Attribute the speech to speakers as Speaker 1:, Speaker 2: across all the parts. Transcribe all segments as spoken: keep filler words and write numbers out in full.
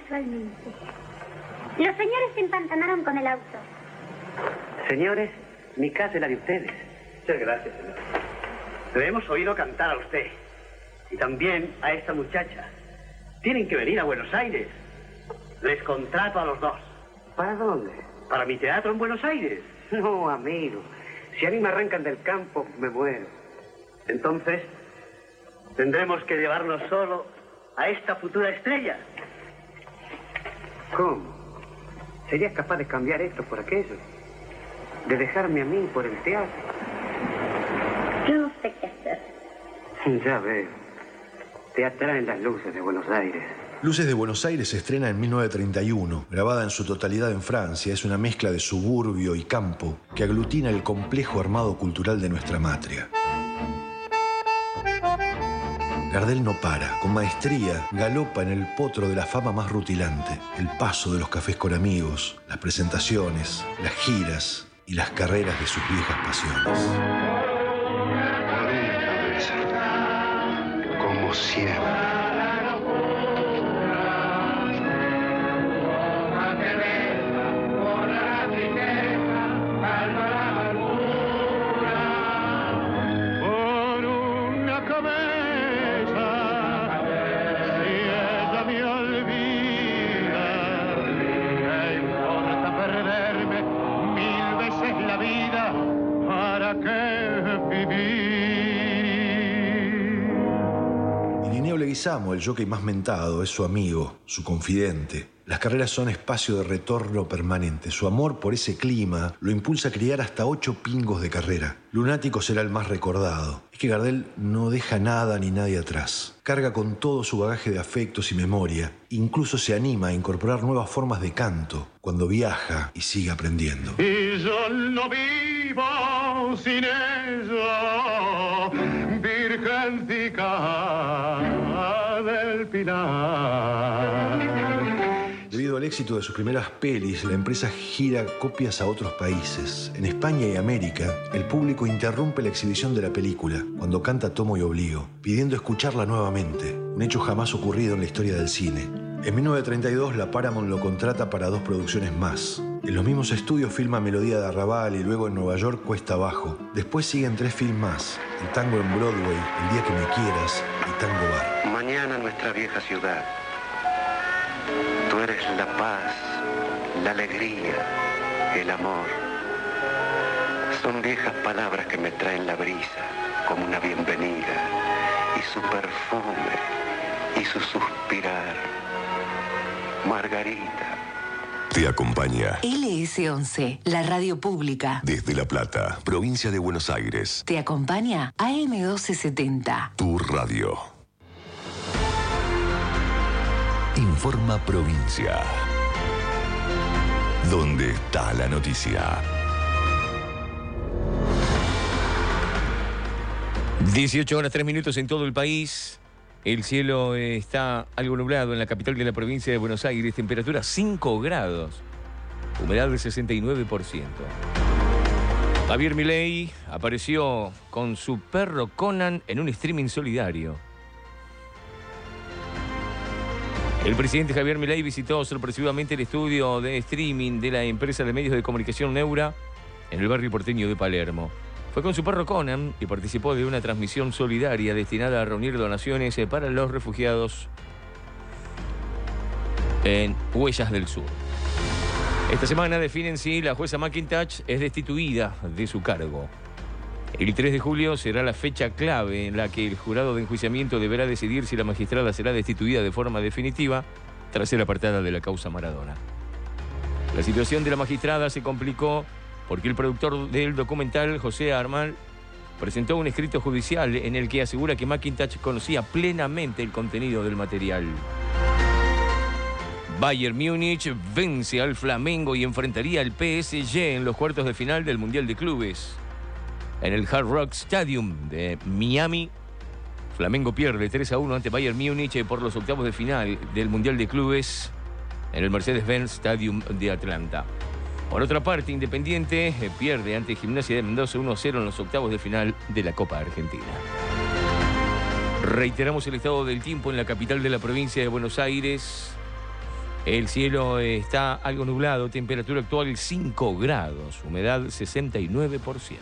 Speaker 1: casualmente. Los señores se empantanaron con el auto.
Speaker 2: Señores, mi casa es la de ustedes.
Speaker 3: Muchas gracias, señor. Le hemos oído cantar a usted. Y también a esta muchacha. Tienen que venir a Buenos Aires. Les contrato a los dos.
Speaker 2: ¿Para dónde?
Speaker 3: Para mi teatro en Buenos Aires.
Speaker 2: No, amigo. Si a mí me arrancan del campo, me muero.
Speaker 3: Entonces, tendremos que llevarnos solo a esta futura estrella.
Speaker 2: ¿Cómo? ¿Serías capaz de cambiar esto por aquello? ¿De dejarme a mí por el teatro?
Speaker 1: Yo no sé qué hacer.
Speaker 2: Ya veo. Te atraen las luces de Buenos Aires.
Speaker 4: Luces de Buenos Aires se estrena en mil novecientos treinta y uno, grabada en su totalidad en Francia. Es una mezcla de suburbio y campo que aglutina el complejo armado cultural de nuestra matria. Gardel no para, con maestría, galopa en el potro de la fama más rutilante, el paso de los cafés con amigos, las presentaciones, las giras y las carreras de sus viejas pasiones.
Speaker 5: Como siempre.
Speaker 4: Leguizamo, el jockey más mentado, es su amigo, su confidente. Las carreras son espacio de retorno permanente. Su amor por ese clima lo impulsa a criar hasta ocho pingos de carrera. Lunático será el más recordado. Es que Gardel no deja nada ni nadie atrás. Carga con todo su bagaje de afectos y memoria. Incluso se anima a incorporar nuevas formas de canto cuando viaja y sigue aprendiendo.
Speaker 6: Y yo no vivo sin ella, virgencica del Pilar.
Speaker 4: Debido al éxito de sus primeras pelis, la empresa gira copias a otros países. En España y América, el público interrumpe la exhibición de la película cuando canta Tomo y Obligo, pidiendo escucharla nuevamente, un hecho jamás ocurrido en la historia del cine. En mil novecientos treinta y dos, la Paramount lo contrata para dos producciones más. En los mismos estudios filma Melodía de Arrabal y luego en Nueva York Cuesta Abajo. Después siguen tres films más: El tango en Broadway, El día que me quieras y Tango Bar.
Speaker 5: Mañana nuestra vieja ciudad. Tú eres la paz, la alegría, el amor. Son viejas palabras que me traen la brisa, como una bienvenida, y su perfume, y su suspirar. Margarita.
Speaker 7: Te acompaña
Speaker 8: L S once, la radio pública.
Speaker 7: Desde La Plata, provincia de Buenos Aires.
Speaker 8: Te acompaña A M mil doscientos setenta.
Speaker 7: Tu radio. Informa Provincia. ¿Dónde está la noticia?
Speaker 9: dieciocho horas tres minutos en todo el país. El cielo está algo nublado en la capital de la provincia de Buenos Aires. Temperatura cinco grados. Humedad del sesenta y nueve por ciento. Javier Milei apareció con su perro Conan en un streaming solidario. El presidente Javier Milei visitó sorpresivamente el estudio de streaming de la empresa de medios de comunicación Neura en el barrio porteño de Palermo. Fue con su perro Conan y participó de una transmisión solidaria destinada a reunir donaciones para los refugiados en Huellas del Sur. Esta semana definen si la jueza McIntosh es destituida de su cargo. El tres de julio será la fecha clave en la que el jurado de enjuiciamiento deberá decidir si la magistrada será destituida de forma definitiva tras ser apartada de la causa Maradona. La situación de la magistrada se complicó porque el productor del documental, José Armal, presentó un escrito judicial en el que asegura que McIntosh conocía plenamente el contenido del material. Bayern Múnich vence al Flamengo y enfrentaría al P S G en los cuartos de final del Mundial de Clubes. En el Hard Rock Stadium de Miami, Flamengo pierde tres a uno ante Bayern Múnich por los octavos de final del Mundial de Clubes en el Mercedes-Benz Stadium de Atlanta. Por otra parte, Independiente pierde ante Gimnasia de Mendoza uno a cero en los octavos de final de la Copa Argentina. Reiteramos el estado del tiempo en la capital de la provincia de Buenos Aires. El cielo está algo nublado, temperatura actual cinco grados, humedad sesenta y nueve por ciento.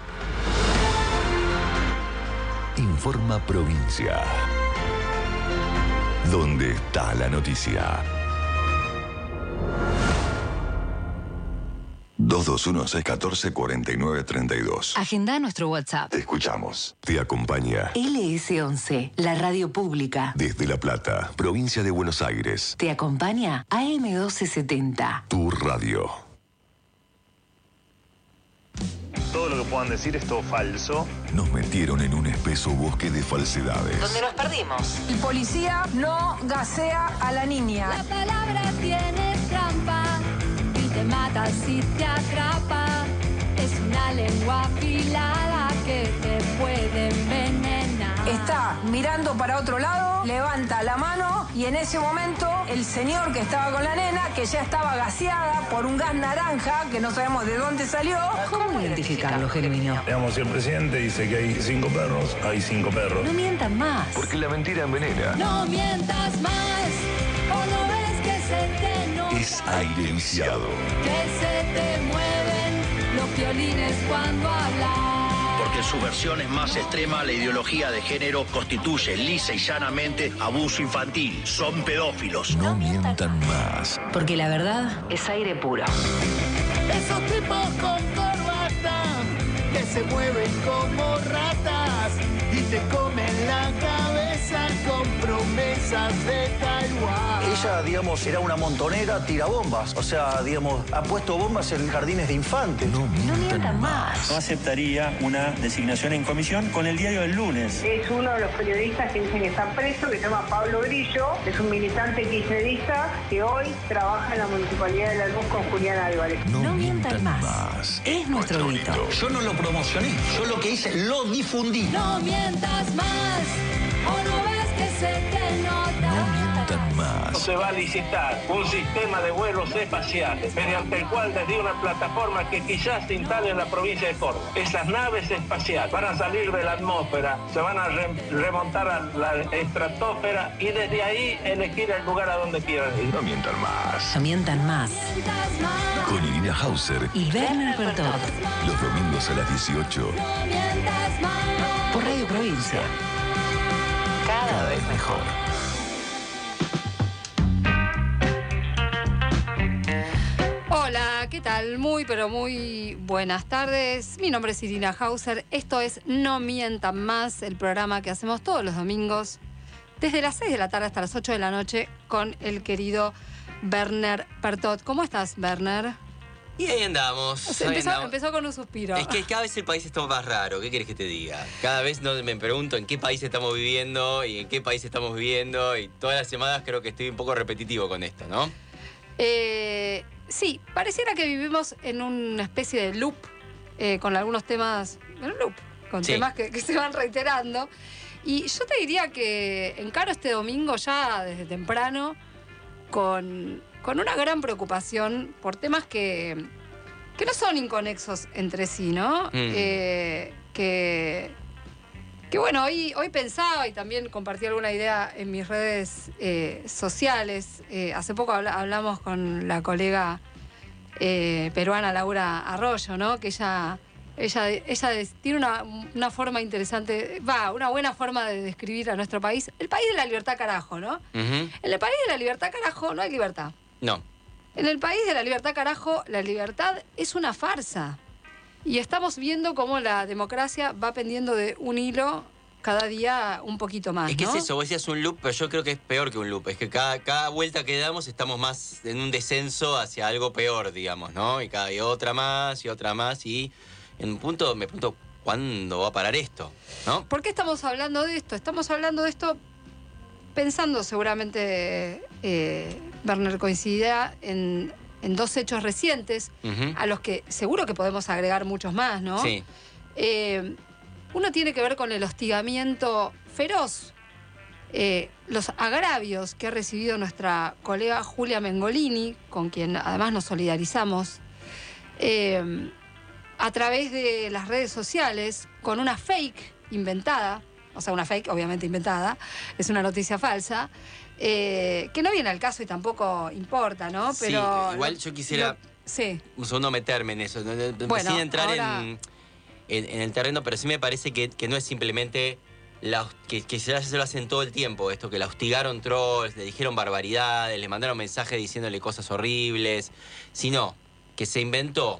Speaker 7: Informa Provincia. ¿Dónde está la noticia? dos dos uno, seis uno cuatro, cuatro nueve tres dos.
Speaker 8: Agenda nuestro WhatsApp.
Speaker 7: Te escuchamos. Te acompaña
Speaker 8: L S once, la radio pública.
Speaker 7: desde La Plata, provincia de Buenos Aires.
Speaker 8: Te acompaña A M doce setenta.
Speaker 7: Tu radio.
Speaker 10: Todo lo que puedan decir es todo falso.
Speaker 7: Nos metieron en un espeso bosque de falsedades.
Speaker 8: Donde nos perdimos.
Speaker 11: El policía no gasea a la niña.
Speaker 12: La palabra tiene trampa y te mata si te atrapa. Es una lengua afilada que te puede envenenar.
Speaker 11: Está mirando para otro lado, levanta la mano y en ese momento el señor que estaba con la nena, que ya estaba gaseada por un gas naranja, que no sabemos de dónde salió.
Speaker 8: ¿Cómo identificarlo, genuino?
Speaker 10: Digamos, si el presidente dice que hay cinco perros, hay cinco perros.
Speaker 8: No mientan más.
Speaker 7: Porque la mentira envenena.
Speaker 12: No mientas más, o no ves que se te nota,
Speaker 7: Es aire viciado.
Speaker 12: que se te mueven los violines cuando hablas.
Speaker 13: Porque en su versión es más extrema, la ideología de género constituye lisa y llanamente abuso infantil. Son pedófilos.
Speaker 7: No mientan más.
Speaker 8: Porque la verdad es aire puro.
Speaker 12: Esos tipos con corbata que se mueven como ratas y te comen la cabeza con promesas de Taiwán.
Speaker 13: Ella, digamos, era una montonera tirabombas. O sea, digamos, ha puesto bombas en jardines de infantes.
Speaker 7: No
Speaker 8: No
Speaker 7: mientan
Speaker 8: mientan
Speaker 7: más.
Speaker 8: más.
Speaker 14: No aceptaría una designación en comisión con el diario del lunes.
Speaker 15: Es uno de los periodistas que dicen que está preso, que se llama Pablo Grillo. Es un militante kirchnerista que hoy trabaja en la Municipalidad de La Luz con Julián Álvarez.
Speaker 7: No,
Speaker 8: No mientan más.
Speaker 7: más.
Speaker 8: Es nuestro grito.
Speaker 13: Yo no lo promocioné, yo lo que hice, lo difundí.
Speaker 12: No mientas más, o no ves que se te nota.
Speaker 7: No mientan más.
Speaker 16: Se va a licitar un sistema de vuelos espaciales mediante el cual desde una plataforma que quizás se instale en la provincia de Córdoba. Esas naves espaciales van a salir de la atmósfera, se van a re remontar a la estratosfera y desde ahí elegir el lugar a donde quieran ir.
Speaker 7: No mientan más.
Speaker 8: No mientan más.
Speaker 12: Mientas más,
Speaker 7: Con Irina Hauser,
Speaker 8: Y Werner Bertot.
Speaker 7: los domingos a las dieciocho.
Speaker 12: no mientas más.
Speaker 8: Por Radio Provincia. Cada vez mejor.
Speaker 17: Hola, ¿qué tal? Muy, pero muy buenas tardes. Mi nombre es Irina Hauser. Esto es No Mientan Más, el programa que hacemos todos los domingos, desde las seis de la tarde hasta las ocho de la noche, con el querido Werner Bertot. ¿Cómo estás, Werner?
Speaker 18: Y ahí andamos.
Speaker 17: O sea,
Speaker 18: ahí
Speaker 17: empezó,
Speaker 18: andamos.
Speaker 17: empezó con un suspiro.
Speaker 18: Es que cada vez el país está más raro. ¿Qué quieres que te diga? Cada vez no, me pregunto en qué país estamos viviendo y en qué país estamos viviendo. Y todas las semanas creo que estoy un poco repetitivo con esto, ¿no?
Speaker 17: Eh, sí, pareciera que vivimos en una especie de loop, eh, con algunos temas, en un loop, con
Speaker 18: Sí.
Speaker 17: temas que, que se van reiterando. Y yo te diría que encaro este domingo ya desde temprano con, con una gran preocupación por temas que, que no son inconexos entre sí, ¿no?
Speaker 18: Mm.
Speaker 17: Eh, que, que bueno, hoy, hoy pensaba y también compartí alguna idea en mis redes eh, sociales. Eh, hace poco habla, hablamos con la colega eh, peruana Laura Arroyo, ¿no? Que ella, ella, ella des- tiene una, una forma interesante, va, una buena forma de describir a nuestro país. El país de la libertad, carajo, ¿no?
Speaker 18: Ujú.
Speaker 17: En el país de la libertad, carajo, no hay libertad.
Speaker 18: No.
Speaker 17: En el país de la libertad, carajo, la libertad es una farsa. Y estamos viendo cómo la democracia va pendiendo de un hilo cada día un poquito más,
Speaker 18: Es que
Speaker 17: ¿no?
Speaker 18: es eso, vos decías un loop, pero yo creo que es peor que un loop. Es que cada, cada vuelta que damos estamos más en un descenso hacia algo peor, digamos, ¿no? Y cada y otra más y otra más. Y en un punto me pregunto, ¿cuándo va a parar esto? ¿No?
Speaker 17: ¿Por qué estamos hablando de esto? Estamos hablando de esto pensando seguramente, eh, Werner coincidirá en, en dos hechos recientes,
Speaker 18: Ujú.
Speaker 17: a los que seguro que podemos agregar muchos más, ¿no?
Speaker 18: Sí.
Speaker 17: Eh, uno tiene que ver con el hostigamiento feroz, eh, los agravios que ha recibido nuestra colega Julia Mengolini, con quien además nos solidarizamos, eh, a través de las redes sociales, con una fake inventada, o sea, una fake obviamente inventada, es una noticia falsa, eh, que no viene al caso y tampoco importa, ¿no? Pero
Speaker 18: sí, igual yo quisiera
Speaker 17: lo, sí.
Speaker 18: un segundo meterme en eso, no, no,
Speaker 17: bueno,
Speaker 18: sin entrar
Speaker 17: ahora...
Speaker 18: en, en, en el terreno, pero sí me parece que, que no es simplemente la, que, que ya se lo hacen todo el tiempo, esto que la hostigaron trolls, le dijeron barbaridades, le mandaron mensajes diciéndole cosas horribles, sino que se inventó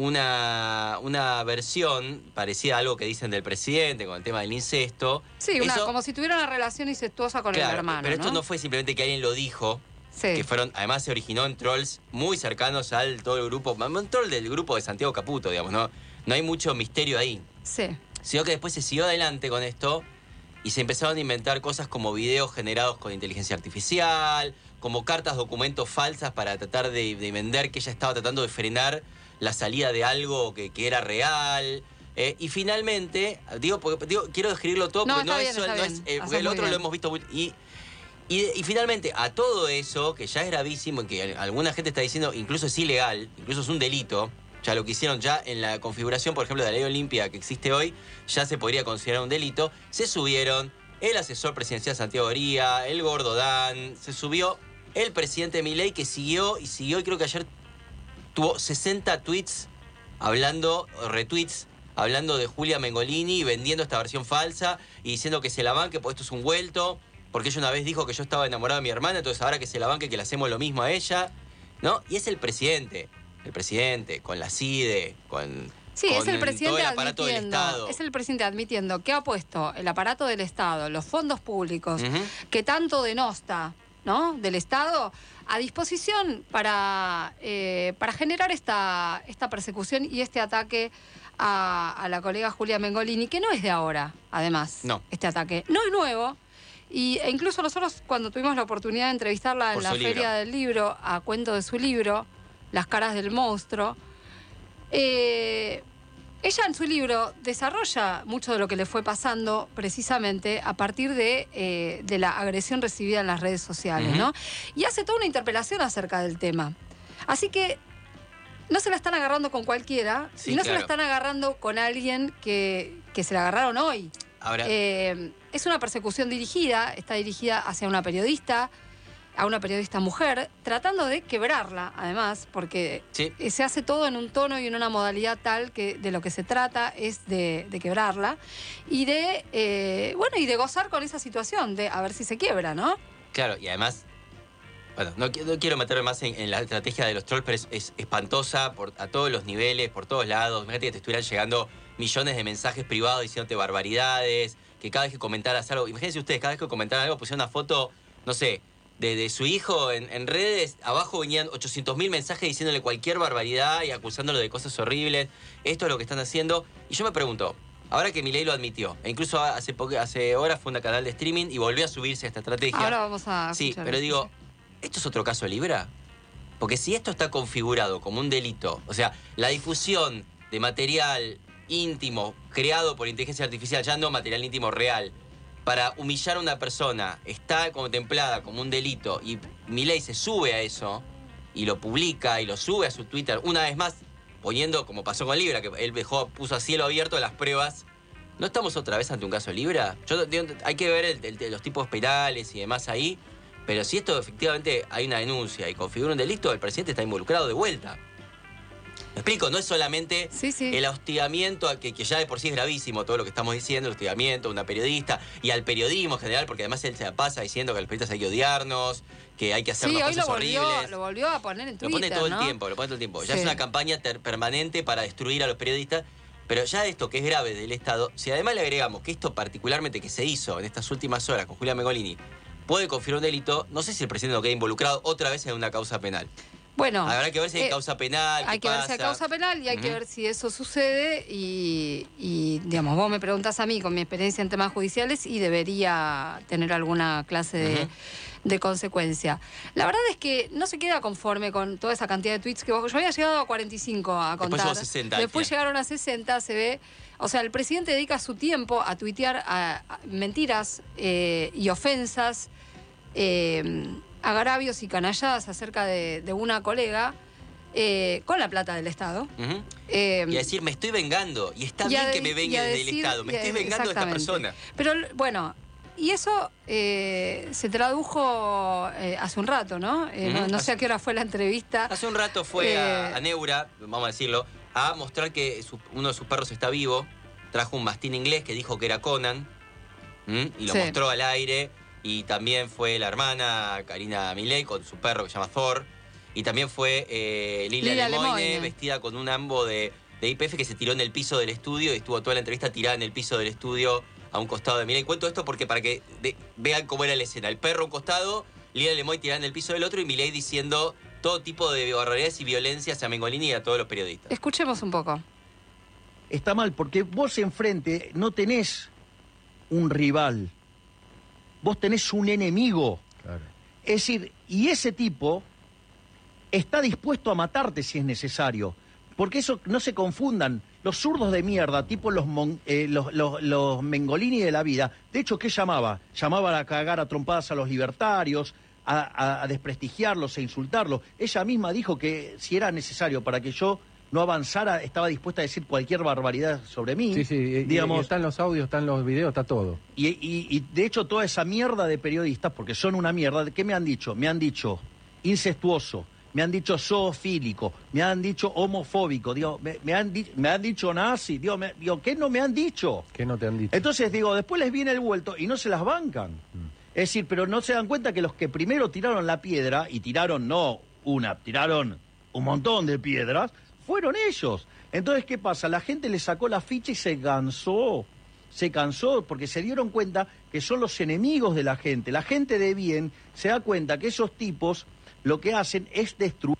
Speaker 18: una, una versión parecida a algo que dicen del presidente con el tema del incesto.
Speaker 17: Sí, una,
Speaker 18: Eso,
Speaker 17: como si tuviera una relación incestuosa con
Speaker 18: claro,
Speaker 17: el hermano,
Speaker 18: pero esto
Speaker 17: ¿no?
Speaker 18: no fue simplemente que alguien lo dijo,
Speaker 17: sí.
Speaker 18: que fueron, además se originó en trolls muy cercanos al todo el grupo, un troll del grupo de Santiago Caputo, digamos, ¿no? No hay mucho misterio ahí.
Speaker 17: Sí.
Speaker 18: Sino que después se siguió adelante con esto y se empezaron a inventar cosas como videos generados con inteligencia artificial, como cartas, documentos falsas para tratar de, de vender que ella estaba tratando de frenar la salida de algo que, que era real. Eh, y finalmente, digo, porque, digo, quiero describirlo todo porque no, no, bien, es, no es... Eh, porque el otro bien. Lo hemos visto muy... Y, y, y finalmente, a todo eso, que ya es gravísimo, que alguna gente está diciendo incluso es ilegal, incluso es un delito, ya lo que hicieron ya en la configuración, por ejemplo, de la ley Olimpia que existe hoy, ya se podría considerar un delito, se subieron el asesor presidencial Santiago Oría, el Gordo Dan, se subió el presidente Milei, que siguió y siguió, y creo que ayer tuvo sesenta tweets hablando, retweets, hablando de Julia Mengolini, vendiendo esta versión falsa y diciendo que se la banque, porque esto es un vuelto, porque ella una vez dijo que yo estaba enamorado de mi hermana, entonces ahora que se la banque, que le hacemos lo mismo a ella, ¿no? Y es el presidente, el presidente, con la C I D E, con...
Speaker 17: Sí,
Speaker 18: con
Speaker 17: es el presidente
Speaker 18: todo el aparato del Estado.
Speaker 17: Es el presidente admitiendo que ha puesto el aparato del Estado, los fondos públicos, uh-huh. que tanto denosta, ¿no?, del Estado, a disposición para, eh, para generar esta, esta persecución y este ataque a, a la colega Julia Mengolini, que no es de ahora, además,
Speaker 18: no.
Speaker 17: este ataque. No es nuevo. Y, e incluso nosotros, cuando tuvimos la oportunidad de entrevistarla en la Feria libro. del Libro, a cuento de su libro, Las caras del monstruo, eh, ella en su libro desarrolla mucho de lo que le fue pasando precisamente a partir de, eh, de la agresión recibida en las redes sociales, uh-huh. ¿no? Y hace toda una interpelación acerca del tema. Así que no se la están agarrando con cualquiera, sí, y no claro. se la están agarrando con alguien que, que se la agarraron hoy.
Speaker 18: Ahora...
Speaker 17: Eh, es una persecución dirigida, está dirigida hacia una periodista, a una periodista mujer, tratando de quebrarla, además, porque
Speaker 18: sí.
Speaker 17: se hace todo en un tono y en una modalidad tal que de lo que se trata es de, de quebrarla y de, eh, bueno, y de gozar con esa situación, de a ver si se quiebra, ¿no?
Speaker 18: Claro, y además, bueno, no, no quiero meterme más en, en la estrategia de los trolls, pero es, es espantosa por, a todos los niveles, por todos lados. Imagínate que te estuvieran llegando millones de mensajes privados diciéndote barbaridades, que cada vez que comentaras algo, imagínense ustedes, cada vez que comentaran algo pusieron una foto, no sé, de, de su hijo en, en redes, abajo venían ochocientos mil mensajes diciéndole cualquier barbaridad y acusándolo de cosas horribles. Esto es lo que están haciendo. Y yo me pregunto, ahora que Milei lo admitió, e incluso hace, hace horas fue un canal de streaming y volvió a subirse a esta estrategia.
Speaker 17: Ahora vamos a
Speaker 18: Sí, pero eso. digo, ¿esto es otro caso de Libra? Porque si esto está configurado como un delito, o sea, la difusión de material íntimo creado por inteligencia artificial, ya no material íntimo real, para humillar a una persona, está contemplada como un delito y Milei se sube a eso y lo publica y lo sube a su Twitter, una vez más poniendo, como pasó con Libra, que él dejó, puso a cielo abierto las pruebas. ¿No estamos otra vez ante un caso de Libra? Yo, hay que ver el, el, los tipos penales y demás ahí, pero si esto efectivamente hay una denuncia y configura un delito, el presidente está involucrado de vuelta. ¿Me explico? No es solamente
Speaker 17: sí, sí.
Speaker 18: el hostigamiento, que, que ya de por sí es gravísimo todo lo que estamos diciendo, el hostigamiento a una periodista y al periodismo en general, porque además él se la pasa diciendo que a los periodistas hay que odiarnos, que hay que hacernos
Speaker 17: sí,
Speaker 18: cosas
Speaker 17: hoy lo volvió,
Speaker 18: horribles.
Speaker 17: Lo volvió a poner en Twitter,
Speaker 18: Lo pone todo
Speaker 17: ¿no?
Speaker 18: el tiempo, lo pone todo el tiempo. Ya
Speaker 17: sí.
Speaker 18: es una campaña ter- permanente para destruir a los periodistas, pero ya esto que es grave del Estado, si además le agregamos que esto particularmente que se hizo en estas últimas horas con Julia Mengolini puede confirmar un delito, no sé si el presidente no queda involucrado otra vez en una causa penal.
Speaker 17: Bueno,
Speaker 18: habrá que ver si hay eh, causa penal.
Speaker 17: Hay que
Speaker 18: pasa.
Speaker 17: ver si hay causa penal y hay uh-huh. que ver si eso sucede. Y, y, digamos, vos me preguntás a mí con mi experiencia en temas judiciales y debería tener alguna clase de, uh-huh. de consecuencia. La verdad es que no se queda conforme con toda esa cantidad de tweets que vos. Yo había llegado a cuarenta y cinco a contar.
Speaker 18: Después, sesenta,
Speaker 17: Después llegaron a sesenta, se ve. O sea, el presidente dedica su tiempo a tuitear a, a mentiras eh, y ofensas. Eh, agravios y canalladas acerca de, de una colega eh, con la plata del Estado.
Speaker 18: Uh-huh.
Speaker 17: eh,
Speaker 18: y a decir, me estoy vengando. Y está y bien de, que me vengue del Estado. Me estoy vengando de esta persona.
Speaker 17: Pero, bueno, y eso eh, se tradujo eh, hace un rato, ¿no? Eh,
Speaker 18: Uh-huh.
Speaker 17: no, no
Speaker 18: Hace-
Speaker 17: sé a qué hora fue la entrevista.
Speaker 18: Hace un rato fue
Speaker 17: Eh,
Speaker 18: a, a Neura, vamos a decirlo, a mostrar que su- uno de sus perros está vivo. Trajo un mastín inglés que dijo que era Conan. ¿m? Y lo
Speaker 17: Sí.
Speaker 18: mostró al aire. Y también fue la hermana Karina Milei con su perro que se llama Thor. Y también fue eh, Lilia,
Speaker 17: Lilia
Speaker 18: Lemoyne,
Speaker 17: Lemoyne.
Speaker 18: vestida con un ambo de, de I P F que se tiró en el piso del estudio y estuvo toda la entrevista tirada en el piso del estudio a un costado de Milei. Cuento esto porque para que de- vean cómo era la escena. El perro a un costado, Lilia Lemoyne tirada en el piso del otro y Milei diciendo todo tipo de barbaridades y violencias a Mengolini y a todos los periodistas.
Speaker 17: Escuchemos un poco.
Speaker 19: Está mal, porque vos enfrente no tenés un rival, vos tenés un enemigo. Es decir, y ese tipo está dispuesto a matarte si es necesario. Porque eso, no se confundan, los zurdos de mierda, tipo los, mon- eh, los, los, los Mengolini de la vida, de hecho, ¿qué llamaba? Llamaba a cagar a trompadas a los libertarios, a, a- a desprestigiarlos e insultarlos. Ella misma dijo que si era necesario para que yo no avanzara, estaba dispuesta a decir cualquier barbaridad sobre mí.
Speaker 20: Sí, sí, y-
Speaker 19: digamos,
Speaker 20: y están los audios, están los videos, está todo.
Speaker 19: y, y- y de hecho toda esa mierda de periodistas, porque son una mierda, ¿qué me han dicho? Me han dicho incestuoso, me han dicho zoofílico, me han dicho homofóbico, digo, me, me han, di- me han dicho nazi, digo, me- digo, ¿qué no me han dicho?
Speaker 20: ¿Qué no te han dicho?
Speaker 19: Entonces digo, después les viene el vuelto y no se las bancan. Es decir, pero no se dan cuenta que los que primero tiraron la piedra, y tiraron no una, tiraron un montón de piedras, fueron ellos. Entonces, ¿qué pasa? La gente le sacó la ficha y se cansó. Se cansó porque se dieron cuenta que son los enemigos de la gente. La gente de bien se da cuenta que esos tipos lo que hacen es destruir.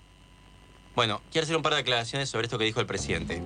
Speaker 18: Bueno, quiero hacer un par de aclaraciones sobre esto que dijo el presidente.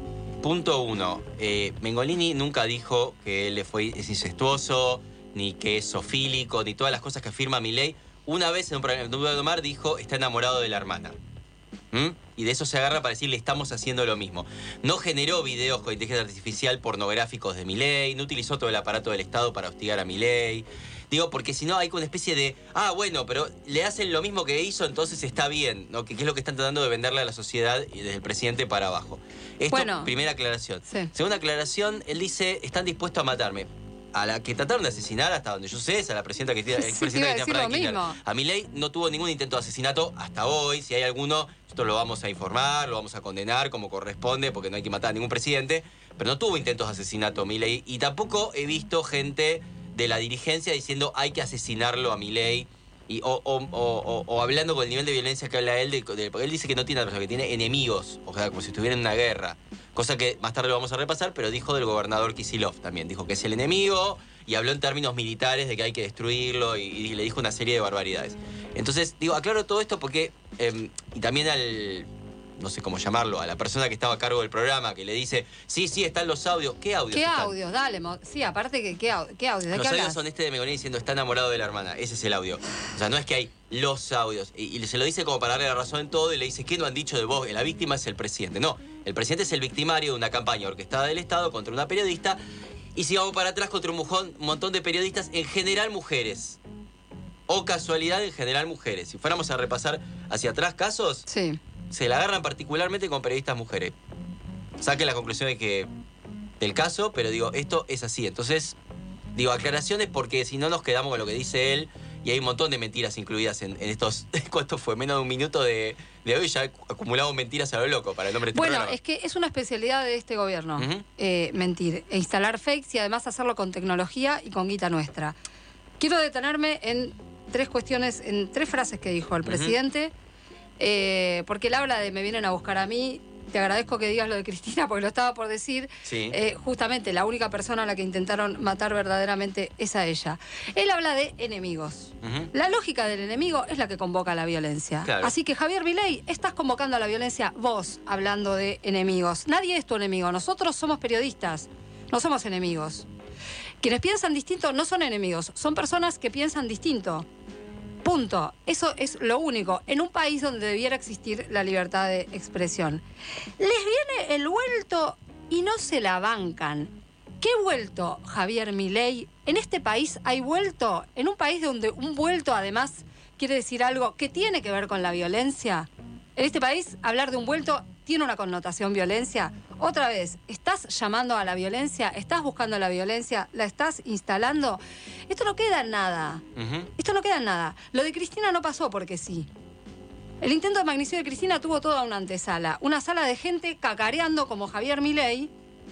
Speaker 18: Punto uno, eh, Mengolini nunca dijo que él le fue, es incestuoso, ni que es zoofílico, ni todas las cosas que afirma Milei. Una vez en un programa de Omar dijo, está enamorado de la hermana. ¿Mm? Y de eso se agarra para decir, le estamos haciendo lo mismo. No generó videos con inteligencia artificial pornográficos de Milei, no utilizó todo el aparato del Estado para hostigar a Milei. Digo, porque si no hay una especie de, ah, bueno, pero le hacen lo mismo que hizo, entonces está bien, ¿no? Que, que es lo que están tratando de venderle a la sociedad y desde el presidente para abajo. Esto,
Speaker 17: Bueno.
Speaker 18: primera aclaración.
Speaker 17: Sí.
Speaker 18: Segunda aclaración, él dice, están dispuestos a matarme. A la que trataron de asesinar, hasta donde yo sé, es a la presidenta que tiene,
Speaker 17: Sí,
Speaker 18: expresidenta
Speaker 17: iba a
Speaker 18: Cristina
Speaker 17: decir
Speaker 18: Fernández
Speaker 17: lo
Speaker 18: Kirchner.
Speaker 17: mismo.
Speaker 18: A Milei no tuvo ningún intento de asesinato hasta hoy. Si hay alguno, nosotros lo vamos a informar, lo vamos a condenar como corresponde, porque no hay que matar a ningún presidente. Pero no tuvo intentos de asesinato Milei. Y tampoco he visto gente de la dirigencia diciendo hay que asesinarlo a Milei. Y, o, o, o, o, o hablando con el nivel de violencia que habla él, de, de- porque él dice que no tiene adversario, que tiene enemigos, o sea, como si estuviera en una guerra. Cosa que más tarde lo vamos a repasar, pero dijo del gobernador Kicillof también. Dijo que es el enemigo y habló en términos militares de que hay que destruirlo y, y le dijo una serie de barbaridades. Entonces, digo, aclaro todo esto porque, eh, y también al, no sé cómo llamarlo, a la persona que estaba a cargo del programa, que le dice, sí, sí, están los audios. ¿Qué audios
Speaker 17: ¿Qué
Speaker 18: están?
Speaker 17: audios? Dale, mo- sí, aparte que qué, au- qué audios, ¿de
Speaker 18: Los
Speaker 17: qué
Speaker 18: audios
Speaker 17: hablas?
Speaker 18: son este de Mengolini diciendo está enamorado de la hermana. Ese es el audio. O sea, no es que hay los audios. Y, y se lo dice como para darle la razón en todo y le dice, ¿qué no han dicho de vos? La víctima es el presidente. No, el presidente es el victimario de una campaña orquestada del Estado contra una periodista. Y si vamos para atrás, contra un mojón- un montón de periodistas, en general mujeres. O casualidad, en general mujeres. Si fuéramos a repasar hacia atrás casos,
Speaker 17: sí.
Speaker 18: se la agarran particularmente con periodistas mujeres. Saquen las conclusiones que del caso, pero digo, esto es así. Entonces, digo, aclaraciones porque si no nos quedamos con lo que dice él y hay un montón de mentiras incluidas en, en estos, ¿cuánto fue? Menos de un minuto de, de hoy ya acumulamos mentiras a lo loco para el nombre de este
Speaker 17: Bueno,
Speaker 18: programa.
Speaker 17: es que es una especialidad de este gobierno,
Speaker 18: Ujú.
Speaker 17: eh, mentir, e instalar fakes y además hacerlo con tecnología y con guita nuestra. Quiero detenerme en tres cuestiones, en tres frases que dijo el
Speaker 18: Ujú.
Speaker 17: presidente, eh, porque él habla de me vienen a buscar a mí. Te agradezco que digas lo de Cristina porque lo estaba por decir.
Speaker 18: Sí.
Speaker 17: Eh, justamente la única persona a la que intentaron matar verdaderamente es a ella. Él habla de enemigos.
Speaker 18: Ujú.
Speaker 17: La lógica del enemigo es la que convoca a la violencia.
Speaker 18: Claro.
Speaker 17: Así que Javier Milei, estás convocando a la violencia vos, hablando de enemigos. Nadie es tu enemigo. Nosotros somos periodistas, no somos enemigos. Quienes piensan distinto no son enemigos, son personas que piensan distinto. Punto. Eso es lo único. En un país donde debiera existir la libertad de expresión. Les viene el vuelto y no se la bancan. ¿Qué vuelto, Javier Milei? En este país hay vuelto. En un país donde un vuelto, además, quiere decir algo que tiene que ver con la violencia. En este país, hablar de un vuelto tiene una connotación violencia, otra vez, ¿estás llamando a la violencia? ¿Estás buscando la violencia? ¿La estás instalando? Esto no queda en nada.
Speaker 18: Ujú.
Speaker 17: Esto no queda en nada. Lo de Cristina no pasó porque sí. El intento de magnicidio de Cristina tuvo toda una antesala. Una sala de gente cacareando como Javier Milei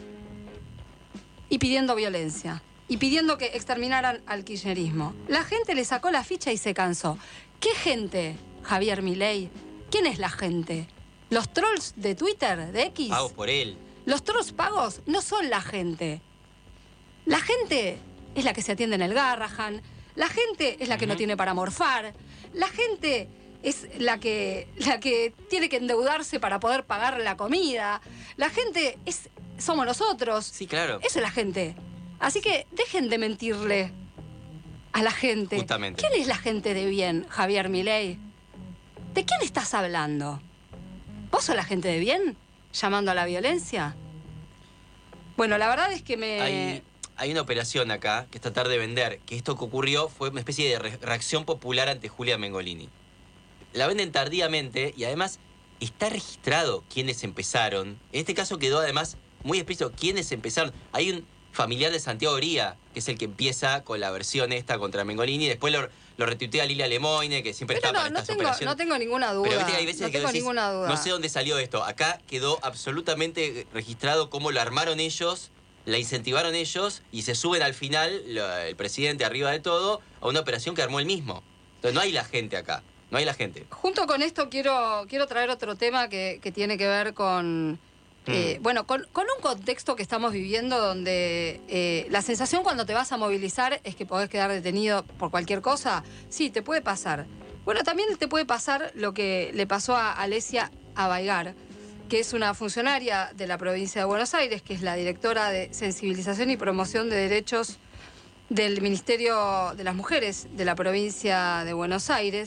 Speaker 17: y pidiendo violencia. Y pidiendo que exterminaran al kirchnerismo. La gente le sacó la ficha y se cansó. ¿Qué gente, Javier Milei? ¿Quién es la gente? ¿Los trolls de Twitter, de X?
Speaker 18: Pagos por él.
Speaker 17: Los trolls pagos no son la gente. La gente es la que se atiende en el Garrahan. La gente es la que no tiene para morfar. La gente es la que, la que tiene que endeudarse para poder pagar la comida. La gente es, somos nosotros.
Speaker 18: Sí, claro.
Speaker 17: Eso es la gente. Así que dejen de mentirle a la gente.
Speaker 18: Justamente.
Speaker 17: ¿Quién es la gente de bien, Javier Milei? ¿De quién estás hablando? ¿Vos sos la gente de bien? ¿Llamando a la violencia? Bueno, la verdad es que me...
Speaker 18: Hay, hay una operación acá que es tratar de vender, que esto que ocurrió fue una especie de re reacción popular ante Julia Mengolini. La venden tardíamente y además está registrado quiénes empezaron. En este caso quedó además muy explícito quiénes empezaron. Hay un familiar de Santiago Oría, que es el que empieza con la versión esta contra Mengolini, y después lo, lo retuitea Lilia Lemoine, que siempre
Speaker 17: Pero
Speaker 18: está
Speaker 17: no,
Speaker 18: para
Speaker 17: no
Speaker 18: estas
Speaker 17: tengo,
Speaker 18: operaciones.
Speaker 17: no tengo ninguna duda.
Speaker 18: Pero viste que hay veces
Speaker 17: no
Speaker 18: que
Speaker 17: tengo
Speaker 18: decís,
Speaker 17: ninguna duda.
Speaker 18: no sé dónde salió esto. Acá quedó absolutamente registrado cómo lo armaron ellos, la incentivaron ellos, y se suben al final, lo- el presidente arriba de todo, a una operación que armó él mismo. Entonces no hay la gente acá, no hay la gente.
Speaker 17: Junto con esto quiero, quiero traer otro tema que, que tiene que ver con... Eh, bueno, con, con un contexto que estamos viviendo donde eh, la sensación cuando te vas a movilizar es que podés quedar detenido por cualquier cosa. Sí, te puede pasar. Bueno, también te puede pasar lo que le pasó a Alesia Abaigar, que es una funcionaria de la provincia de Buenos Aires, que es la directora de Sensibilización y Promoción de Derechos del Ministerio de las Mujeres de la provincia de Buenos Aires.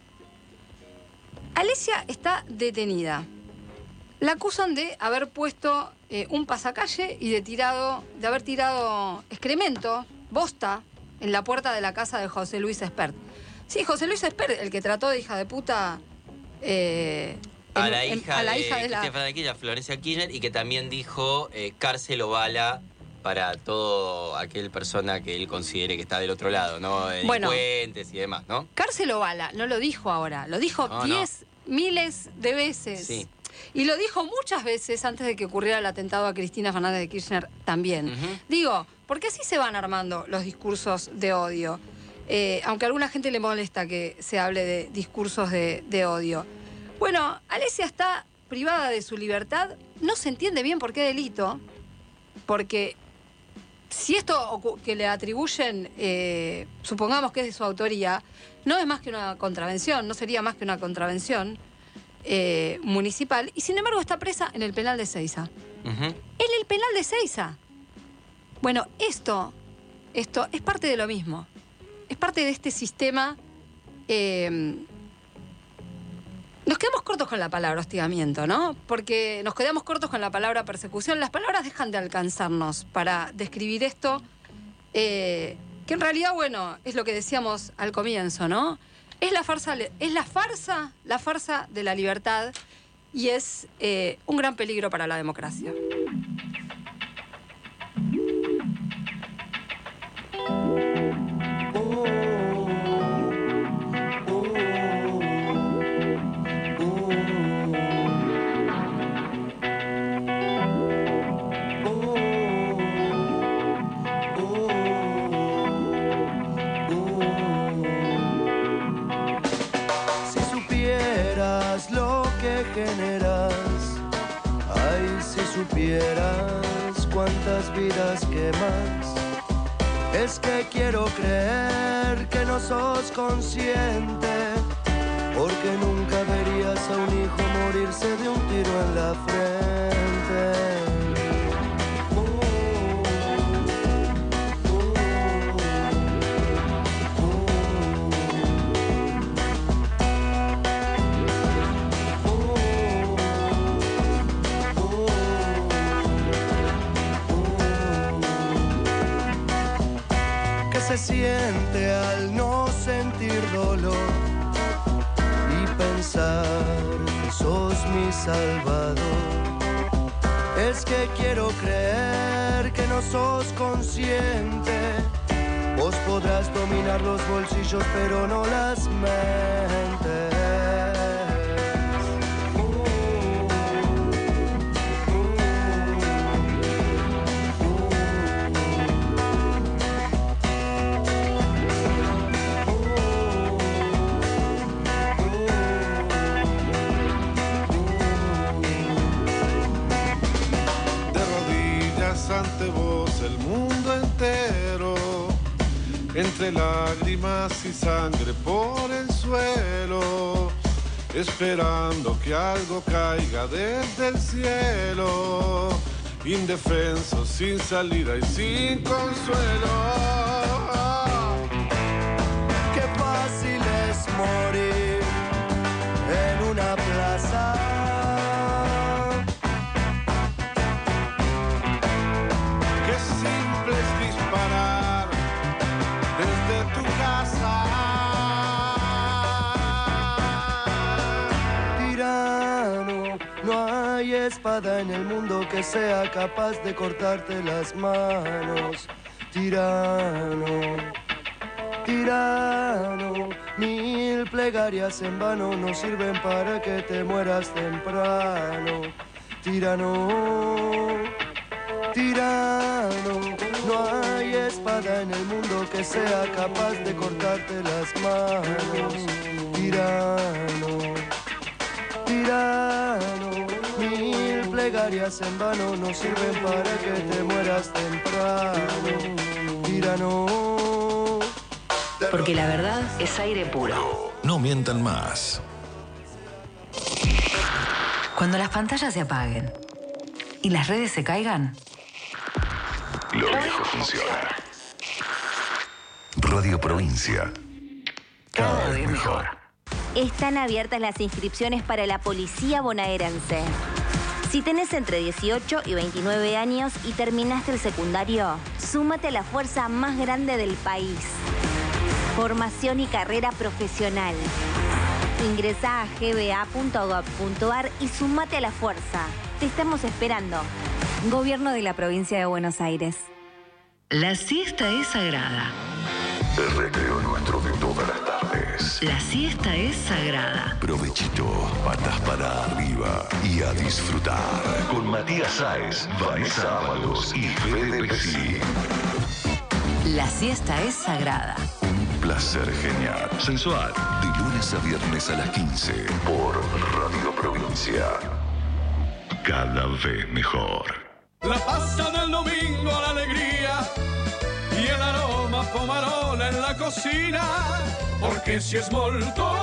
Speaker 17: Alesia está detenida. La acusan de haber puesto eh, un pasacalle y de, tirado, de haber tirado excremento, bosta, en la puerta de la casa de José Luis Espert. Sí, José Luis Espert, el que trató de hija de puta eh,
Speaker 18: A
Speaker 17: en-
Speaker 18: la
Speaker 17: en-
Speaker 18: hija
Speaker 17: a la
Speaker 18: de
Speaker 17: hija de la...
Speaker 18: Cristina Fernández de Kirchner, Florencia Kirchner, y que también dijo eh, cárcel o bala para todo aquel persona que él considere que está del otro lado, ¿no?
Speaker 17: Bueno.
Speaker 18: Delincuentes y demás, ¿no?
Speaker 17: Cárcel o bala, no lo dijo ahora, lo dijo
Speaker 18: No, no.
Speaker 17: diez miles de veces.
Speaker 18: Sí.
Speaker 17: Y lo dijo muchas veces antes de que ocurriera el atentado a Cristina Fernández de Kirchner también. Digo, porque así se van armando los discursos de odio. Eh, aunque a alguna gente le molesta que se hable de discursos de, de odio. Bueno, Alesia está privada de su libertad, no se entiende bien por qué delito, porque si esto ocu- que le atribuyen, eh, supongamos que es de su autoría, no es más que una contravención, no sería más que una contravención eh, municipal, y sin embargo está presa en el penal de Seiza.
Speaker 18: Ujú.
Speaker 17: En el penal de Seiza. Bueno, esto, esto es parte de lo mismo. Es parte de este sistema. eh, nos quedamos cortos con la palabra hostigamiento, ¿no? Porque nos quedamos cortos con la palabra persecución. Las palabras dejan de alcanzarnos para describir esto, eh, que en realidad, bueno, es lo que decíamos al comienzo, ¿no? Es la farsa, es la farsa, la farsa de la libertad, y es eh, un gran peligro para la democracia.
Speaker 12: Si supieras lo que generas, ay, si supieras cuántas vidas quemas. Es que quiero creer que no sos consciente, porque nunca verías a un hijo morirse de un tiro en la frente. ¿Qué se siente al no sentir dolor y pensar que sos
Speaker 21: sos mi salvador. Es que quiero creer que no sos consciente. Vos podrás dominar los bolsillos, pero no las mentes.
Speaker 22: Ante vos el mundo entero, entre lágrimas y sangre por el suelo, esperando que algo caiga desde el cielo, indefenso, sin salida y sin consuelo.
Speaker 21: Qué fácil es morir en una plaza. Espada en el mundo que sea capaz de cortarte las manos. Tirano, tirano, mil plegarias en vano no sirven para que te mueras temprano. Tirano, tirano, no hay espada en el mundo que sea capaz de cortarte las manos. Tirano, tirano, mil plegarias en vano no sirven para que te mueras temprano. Tirano.
Speaker 8: Porque la verdad es aire puro.
Speaker 7: No mientan más.
Speaker 8: Cuando las pantallas se apaguen y las redes se caigan,
Speaker 7: lo viejo funciona. Radio Provincia. Cada vez mejor.
Speaker 23: Están abiertas las inscripciones para la Policía Bonaerense. Si tenés entre dieciocho y veintinueve años y terminaste el secundario, súmate a la fuerza más grande del país. Formación y carrera profesional. Ingresá a g b a punto gov punto a r y súmate a la fuerza. Te estamos esperando. Gobierno de la Provincia de Buenos Aires.
Speaker 8: La siesta es sagrada.
Speaker 7: El recreo nuestro de todas las tardes.
Speaker 8: La siesta es sagrada.
Speaker 7: Provechito, patas para arriba y a disfrutar. Con Matías Sáez, Vanessa Ábalos y Fede Pesci.
Speaker 8: La siesta es sagrada.
Speaker 7: Un placer genial. Sensual. De lunes a viernes a las quince. Por Radio Provincia. Cada vez mejor.
Speaker 6: La pasta del domingo, la alegría y el aroma pomarola en la cocina, porque si es molto,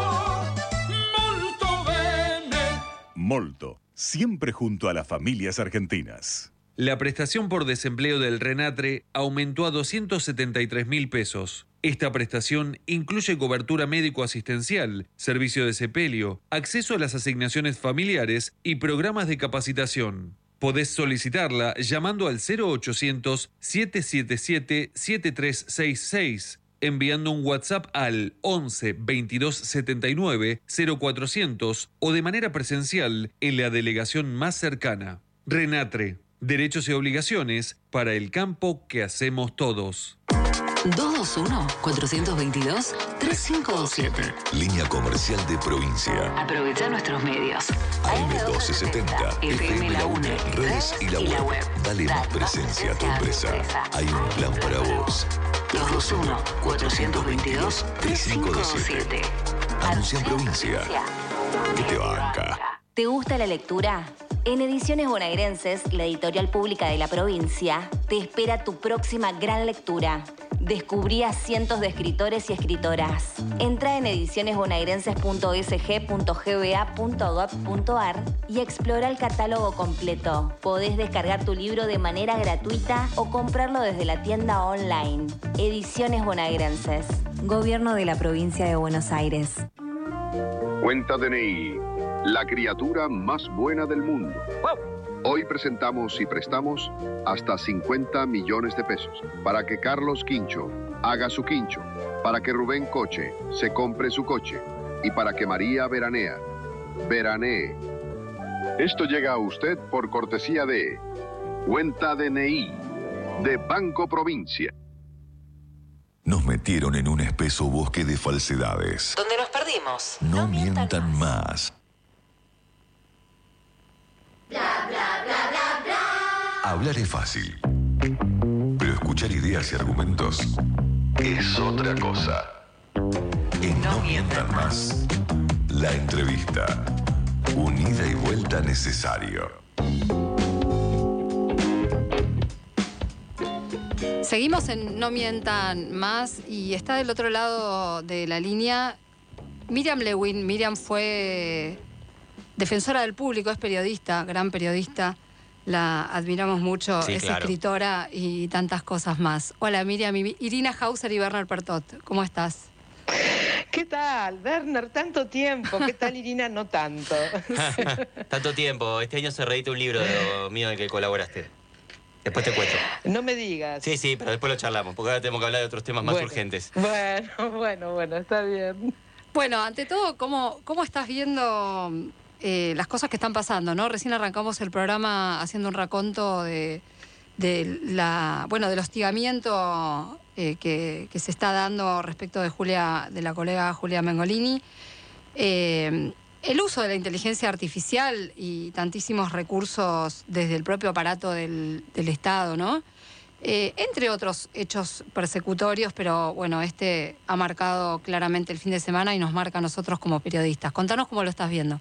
Speaker 6: molto bene.
Speaker 24: Molto, siempre junto a las familias argentinas.
Speaker 25: La prestación por desempleo del RENATRE aumentó a doscientos setenta y tres mil pesos. Esta prestación incluye cobertura médico-asistencial, servicio de sepelio, acceso a las asignaciones familiares y programas de capacitación. Podés solicitarla llamando al cero ochocientos, siete siete siete, siete tres seis seis, enviando un WhatsApp al once, veintidós setenta y nueve, cero cuatrocientos o de manera presencial en la delegación más cercana. RENATRE, derechos y obligaciones para el campo que hacemos todos.
Speaker 8: dos dos uno, cuatro dos dos, tres cinco dos siete.
Speaker 7: Línea comercial de Provincia.
Speaker 8: Aprovecha nuestros medios.
Speaker 7: A M doce setenta, F M La Una, redes y la web. Dale más presencia a tu empresa. Hay un plan para vos.
Speaker 8: dos dos uno, cuatro dos dos, tres cinco dos siete.
Speaker 7: Anuncia en Provincia. Que te banca.
Speaker 23: ¿Te gusta la lectura? En Ediciones Bonaerenses, la editorial pública de la provincia, te espera tu próxima gran lectura. Descubrí a cientos de escritores y escritoras. Entra en ediciones bonaerenses punto s g punto g b a punto gov punto a r y explora el catálogo completo. Podés descargar tu libro de manera gratuita o comprarlo desde la tienda online. Ediciones Bonaerenses. Gobierno de la Provincia de Buenos Aires.
Speaker 26: Cuenta D N I, la criatura más buena del mundo. Hoy presentamos y prestamos hasta cincuenta millones de pesos para que Carlos Quincho haga su quincho, para que Rubén Coche se compre su coche y para que María Veranea veranee Esto llega a usted por cortesía de Cuenta D N I de Banco Provincia.
Speaker 7: Nos metieron en un espeso bosque de falsedades.
Speaker 8: Donde nos perdimos.
Speaker 7: No, no mientan, mientan más. más.
Speaker 1: Bla, bla, bla, bla, bla.
Speaker 7: Hablar es fácil, pero escuchar ideas y argumentos es otra cosa. En No, no mientan más, la entrevista. Unida y vuelta necesario.
Speaker 17: Seguimos en No Mientan Más y está del otro lado de la línea Miriam Lewin. Miriam fue defensora del público, es periodista, gran periodista. La admiramos mucho,
Speaker 18: sí,
Speaker 17: es
Speaker 18: claro.
Speaker 17: escritora y tantas cosas más. Hola Miriam, Irina Hauser y Werner Pertot, ¿cómo estás?
Speaker 2: ¿Qué tal, Werner? Tanto tiempo. ¿Qué tal, Irina? No tanto.
Speaker 18: Tanto tiempo. Este año se reedita un libro de lo mío en el que colaboraste. Después te cuento.
Speaker 2: No me digas.
Speaker 18: Sí, sí, pero después lo charlamos, porque ahora tenemos que hablar de otros temas más
Speaker 2: bueno,
Speaker 18: urgentes.
Speaker 2: Bueno, bueno, bueno, está bien.
Speaker 17: Bueno, ante todo, ¿cómo, cómo estás viendo eh, las cosas que están pasando, ¿no? Recién arrancamos el programa haciendo un raconto de, de la, bueno, del hostigamiento eh, que, que se está dando respecto de Julia, de la colega Julia Mengolini. Eh, El uso de la inteligencia artificial y tantísimos recursos desde el propio aparato del, del Estado, ¿no? Eh, entre otros hechos persecutorios, pero bueno, este ha marcado claramente el fin de semana y nos marca a nosotros como periodistas. Contanos cómo lo estás viendo.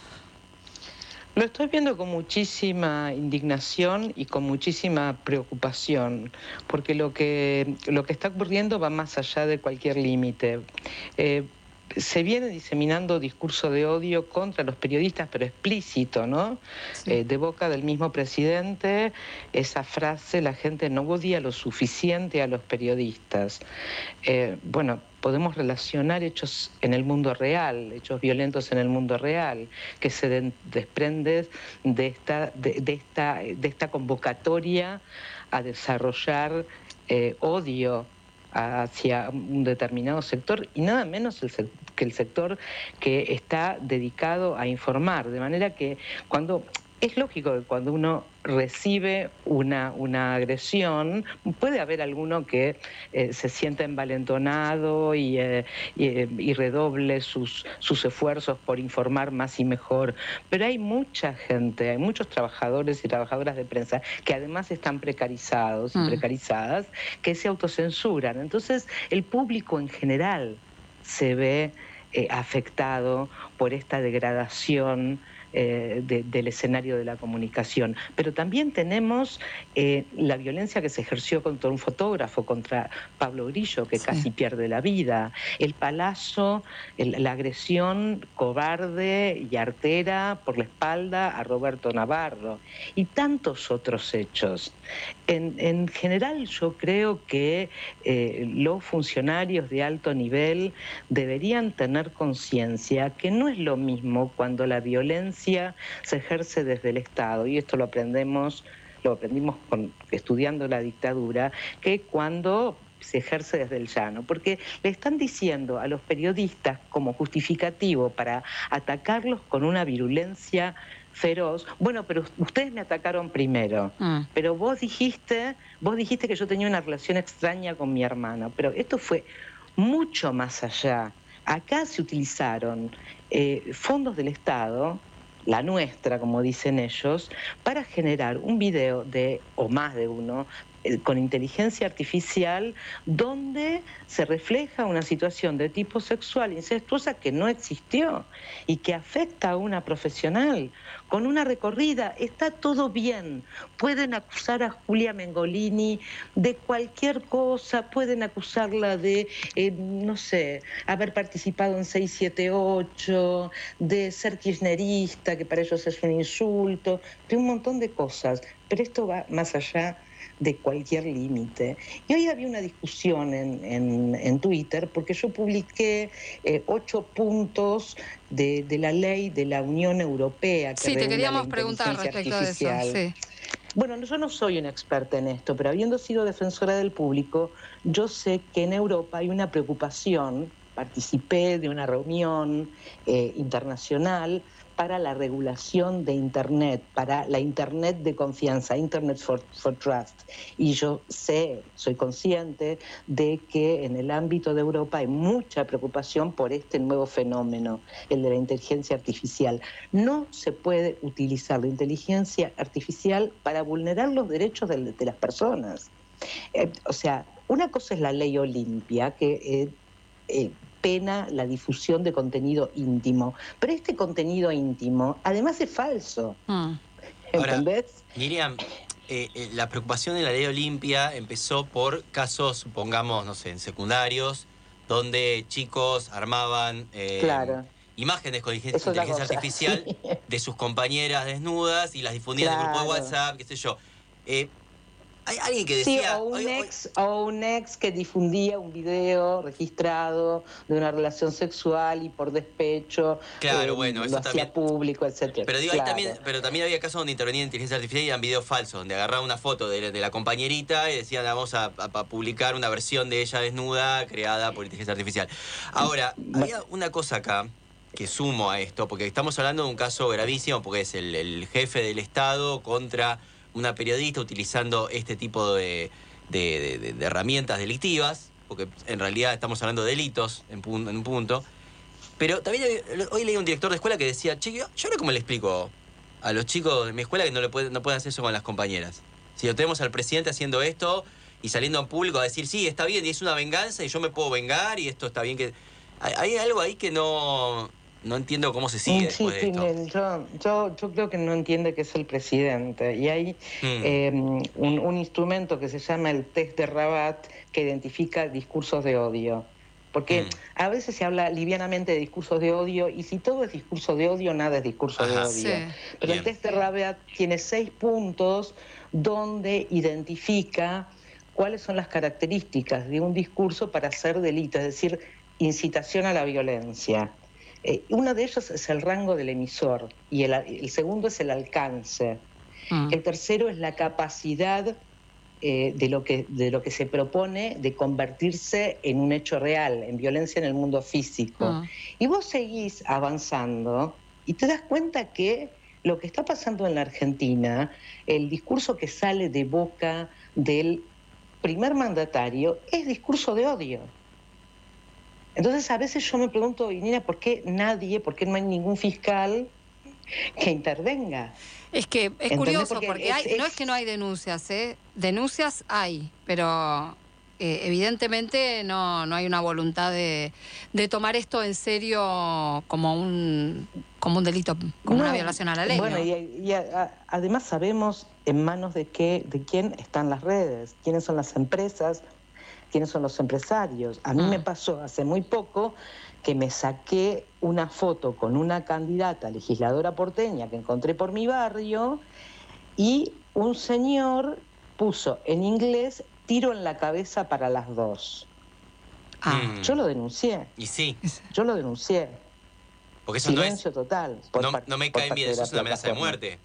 Speaker 2: Lo estoy viendo con muchísima indignación y con muchísima preocupación, porque lo que, lo que está ocurriendo va más allá de cualquier límite. Eh, Se viene diseminando discurso de odio contra los periodistas, pero explícito, ¿no? Sí. Eh, de boca del mismo presidente, esa frase, la gente no odia lo suficiente a los periodistas. Eh, bueno, podemos relacionar hechos en el mundo real, hechos violentos en el mundo real, que se de, desprende de esta, de, de, esta, de esta convocatoria a desarrollar eh, odio hacia un determinado sector y nada menos el sector, que el sector que está dedicado a informar, de manera que cuando es lógico que cuando uno recibe una, una agresión, puede haber alguno que eh, se sienta envalentonado y, eh, y, y redoble sus, sus esfuerzos por informar más y mejor. Pero hay mucha gente, hay muchos trabajadores y trabajadoras de prensa que además están precarizados y mm. precarizadas, que se autocensuran. Entonces, el público en general se ve eh, afectado por esta degradación Eh, de, del escenario de la comunicación. Pero también tenemos eh, la violencia que se ejerció contra un fotógrafo, contra Pablo Grillo, que sí. casi pierde la vida, el palazo, el, la agresión cobarde y artera por la espalda a Roberto Navarro, y tantos otros hechos. En, en general yo creo que eh, los funcionarios de alto nivel deberían tener conciencia que no es lo mismo cuando la violencia se ejerce desde el Estado, y esto lo aprendemos, lo aprendimos con, estudiando la dictadura, que cuando se ejerce desde el llano, porque le están diciendo a los periodistas como justificativo para atacarlos con una virulencia feroz, bueno, pero ustedes me atacaron primero, mm. pero vos dijiste, vos dijiste que yo tenía una relación extraña con mi hermano, pero esto fue mucho más allá. Acá se utilizaron eh, fondos del Estado, la nuestra, como dicen ellos, para generar un video de, o más de uno, eh, con inteligencia artificial, donde se refleja una situación de tipo sexual incestuosa que no existió y que afecta a una profesional. Con una recorrida, está todo bien. Pueden acusar a Julia Mengolini de cualquier cosa, pueden acusarla de, eh, no sé, haber participado en seis siete ocho, de ser kirchnerista, que para ellos es un insulto, de un montón de cosas. Pero esto va más allá de cualquier límite. Y hoy había una discusión en, en, en Twitter, porque yo publiqué eh, ocho puntos de, de la ley de la Unión Europea. Que
Speaker 17: sí, te queríamos preguntar respecto de eso. Sí.
Speaker 2: Bueno, yo no soy una experta en esto, pero habiendo sido defensora del público, yo sé que en Europa hay una preocupación participé de una reunión eh, internacional para la regulación de Internet, para la Internet de confianza, Internet for, for Trust. Y yo sé, soy consciente de que en el ámbito de Europa hay mucha preocupación por este nuevo fenómeno, el de la inteligencia artificial. No se puede utilizar la inteligencia artificial para vulnerar los derechos de, de las personas. Eh, o sea, una cosa es la ley Olimpia, que eh, eh, pena la difusión de contenido íntimo, pero este contenido íntimo además es falso.
Speaker 17: Mm.
Speaker 2: ¿Entendés?
Speaker 18: Ahora, Miriam, eh, eh, la preocupación de la ley Olimpia empezó por casos, supongamos, no sé, en secundarios, donde chicos armaban eh,
Speaker 2: claro.
Speaker 18: imágenes con
Speaker 2: Es
Speaker 18: inteligencia
Speaker 2: otra cosa,
Speaker 18: artificial
Speaker 2: sí.
Speaker 18: de sus compañeras desnudas y las difundían
Speaker 2: Claro.
Speaker 18: en el grupo de WhatsApp, qué sé yo. Eh, Hay alguien que
Speaker 2: Sí,
Speaker 18: decía...
Speaker 2: o un,
Speaker 18: hoy- hoy-
Speaker 2: ex, o un ex que difundía un video registrado de una relación sexual y por despecho
Speaker 18: Claro,
Speaker 2: eh,
Speaker 18: bueno,
Speaker 2: lo
Speaker 18: eso
Speaker 2: hacía
Speaker 18: también-
Speaker 2: público, etcétera.
Speaker 18: Pero digo, ahí
Speaker 2: Claro.
Speaker 18: también, pero también había casos donde intervenía la inteligencia artificial y eran videos falsos, donde agarraban una foto de, de la compañerita y decían vamos a, a- a publicar una versión de ella desnuda creada por inteligencia artificial. Ahora, había una cosa acá que sumo a esto, porque estamos hablando de un caso gravísimo, porque es el, el jefe del Estado contra una periodista utilizando este tipo de, de- de- de- de herramientas delictivas, porque en realidad estamos hablando de delitos en, pun- en un punto. Pero también había- hoy leí un director de escuela que decía, che, yo, yo ahora cómo le explico a los chicos de mi escuela que no, le pueden, no pueden hacer eso con las compañeras. Si lo tenemos al presidente haciendo esto y saliendo en público a decir, sí, está bien, y es una venganza y yo me puedo vengar y esto está bien que... Hay, hay algo ahí que no, no entiendo cómo se sigue
Speaker 2: Sí,
Speaker 18: después de
Speaker 2: sí,
Speaker 18: esto.
Speaker 2: me- yo, yo, yo creo que no entiende que es el presidente. Y hay
Speaker 18: Mm.
Speaker 2: eh, un, un instrumento que se llama el test de Rabat que identifica discursos de odio. Porque
Speaker 18: Mm.
Speaker 2: a veces se habla livianamente de discursos de odio y si todo es discurso de odio, nada es discurso de
Speaker 18: Ajá.
Speaker 2: odio.
Speaker 17: Sí.
Speaker 2: Pero
Speaker 18: Bien.
Speaker 2: el test de Rabat tiene seis puntos donde identifica cuáles son las características de un discurso para hacer delito, es decir, incitación a la violencia. Eh, uno de ellos es el rango del emisor y el, el segundo es el alcance.
Speaker 17: Mm.
Speaker 2: El tercero es la capacidad eh, de, lo que, de lo que se propone de convertirse en un hecho real, en violencia en el mundo físico.
Speaker 17: Mm.
Speaker 2: Y vos seguís avanzando y te das cuenta que lo que está pasando en la Argentina, el discurso que sale de boca del primer mandatario es discurso de odio. Entonces a veces yo me pregunto, Inina, ¿por qué nadie, por qué no hay ningún fiscal que intervenga?
Speaker 17: Es que es
Speaker 2: ¿Entendés?
Speaker 17: curioso
Speaker 2: Porque
Speaker 17: porque,
Speaker 2: es-
Speaker 17: hay, no
Speaker 2: es-
Speaker 17: es que no hay denuncias, ¿eh? Denuncias hay, pero eh, evidentemente no, no hay una voluntad de, de tomar esto en serio como un como un delito, como una
Speaker 2: No,
Speaker 17: violación a la ley.
Speaker 2: Bueno,
Speaker 17: ¿no?
Speaker 2: y, y a- a- además sabemos en manos de qué, de quién están las redes, quiénes son las empresas, quiénes son los empresarios. A mí
Speaker 17: Ah.
Speaker 2: me pasó hace muy poco que me saqué una foto con una candidata legisladora porteña que encontré por mi barrio y un señor puso en inglés tiro en la cabeza para las dos.
Speaker 17: Ah.
Speaker 18: Mm.
Speaker 2: Yo lo denuncié,
Speaker 18: Y sí,
Speaker 2: yo lo denuncié.
Speaker 18: porque eso no es...
Speaker 2: Silencio total. por
Speaker 18: No,
Speaker 2: par-
Speaker 18: no me
Speaker 2: por
Speaker 18: caen
Speaker 2: parte
Speaker 18: bien,
Speaker 2: de
Speaker 18: eso
Speaker 2: la
Speaker 18: es una amenaza de
Speaker 2: plataforma.
Speaker 18: muerte.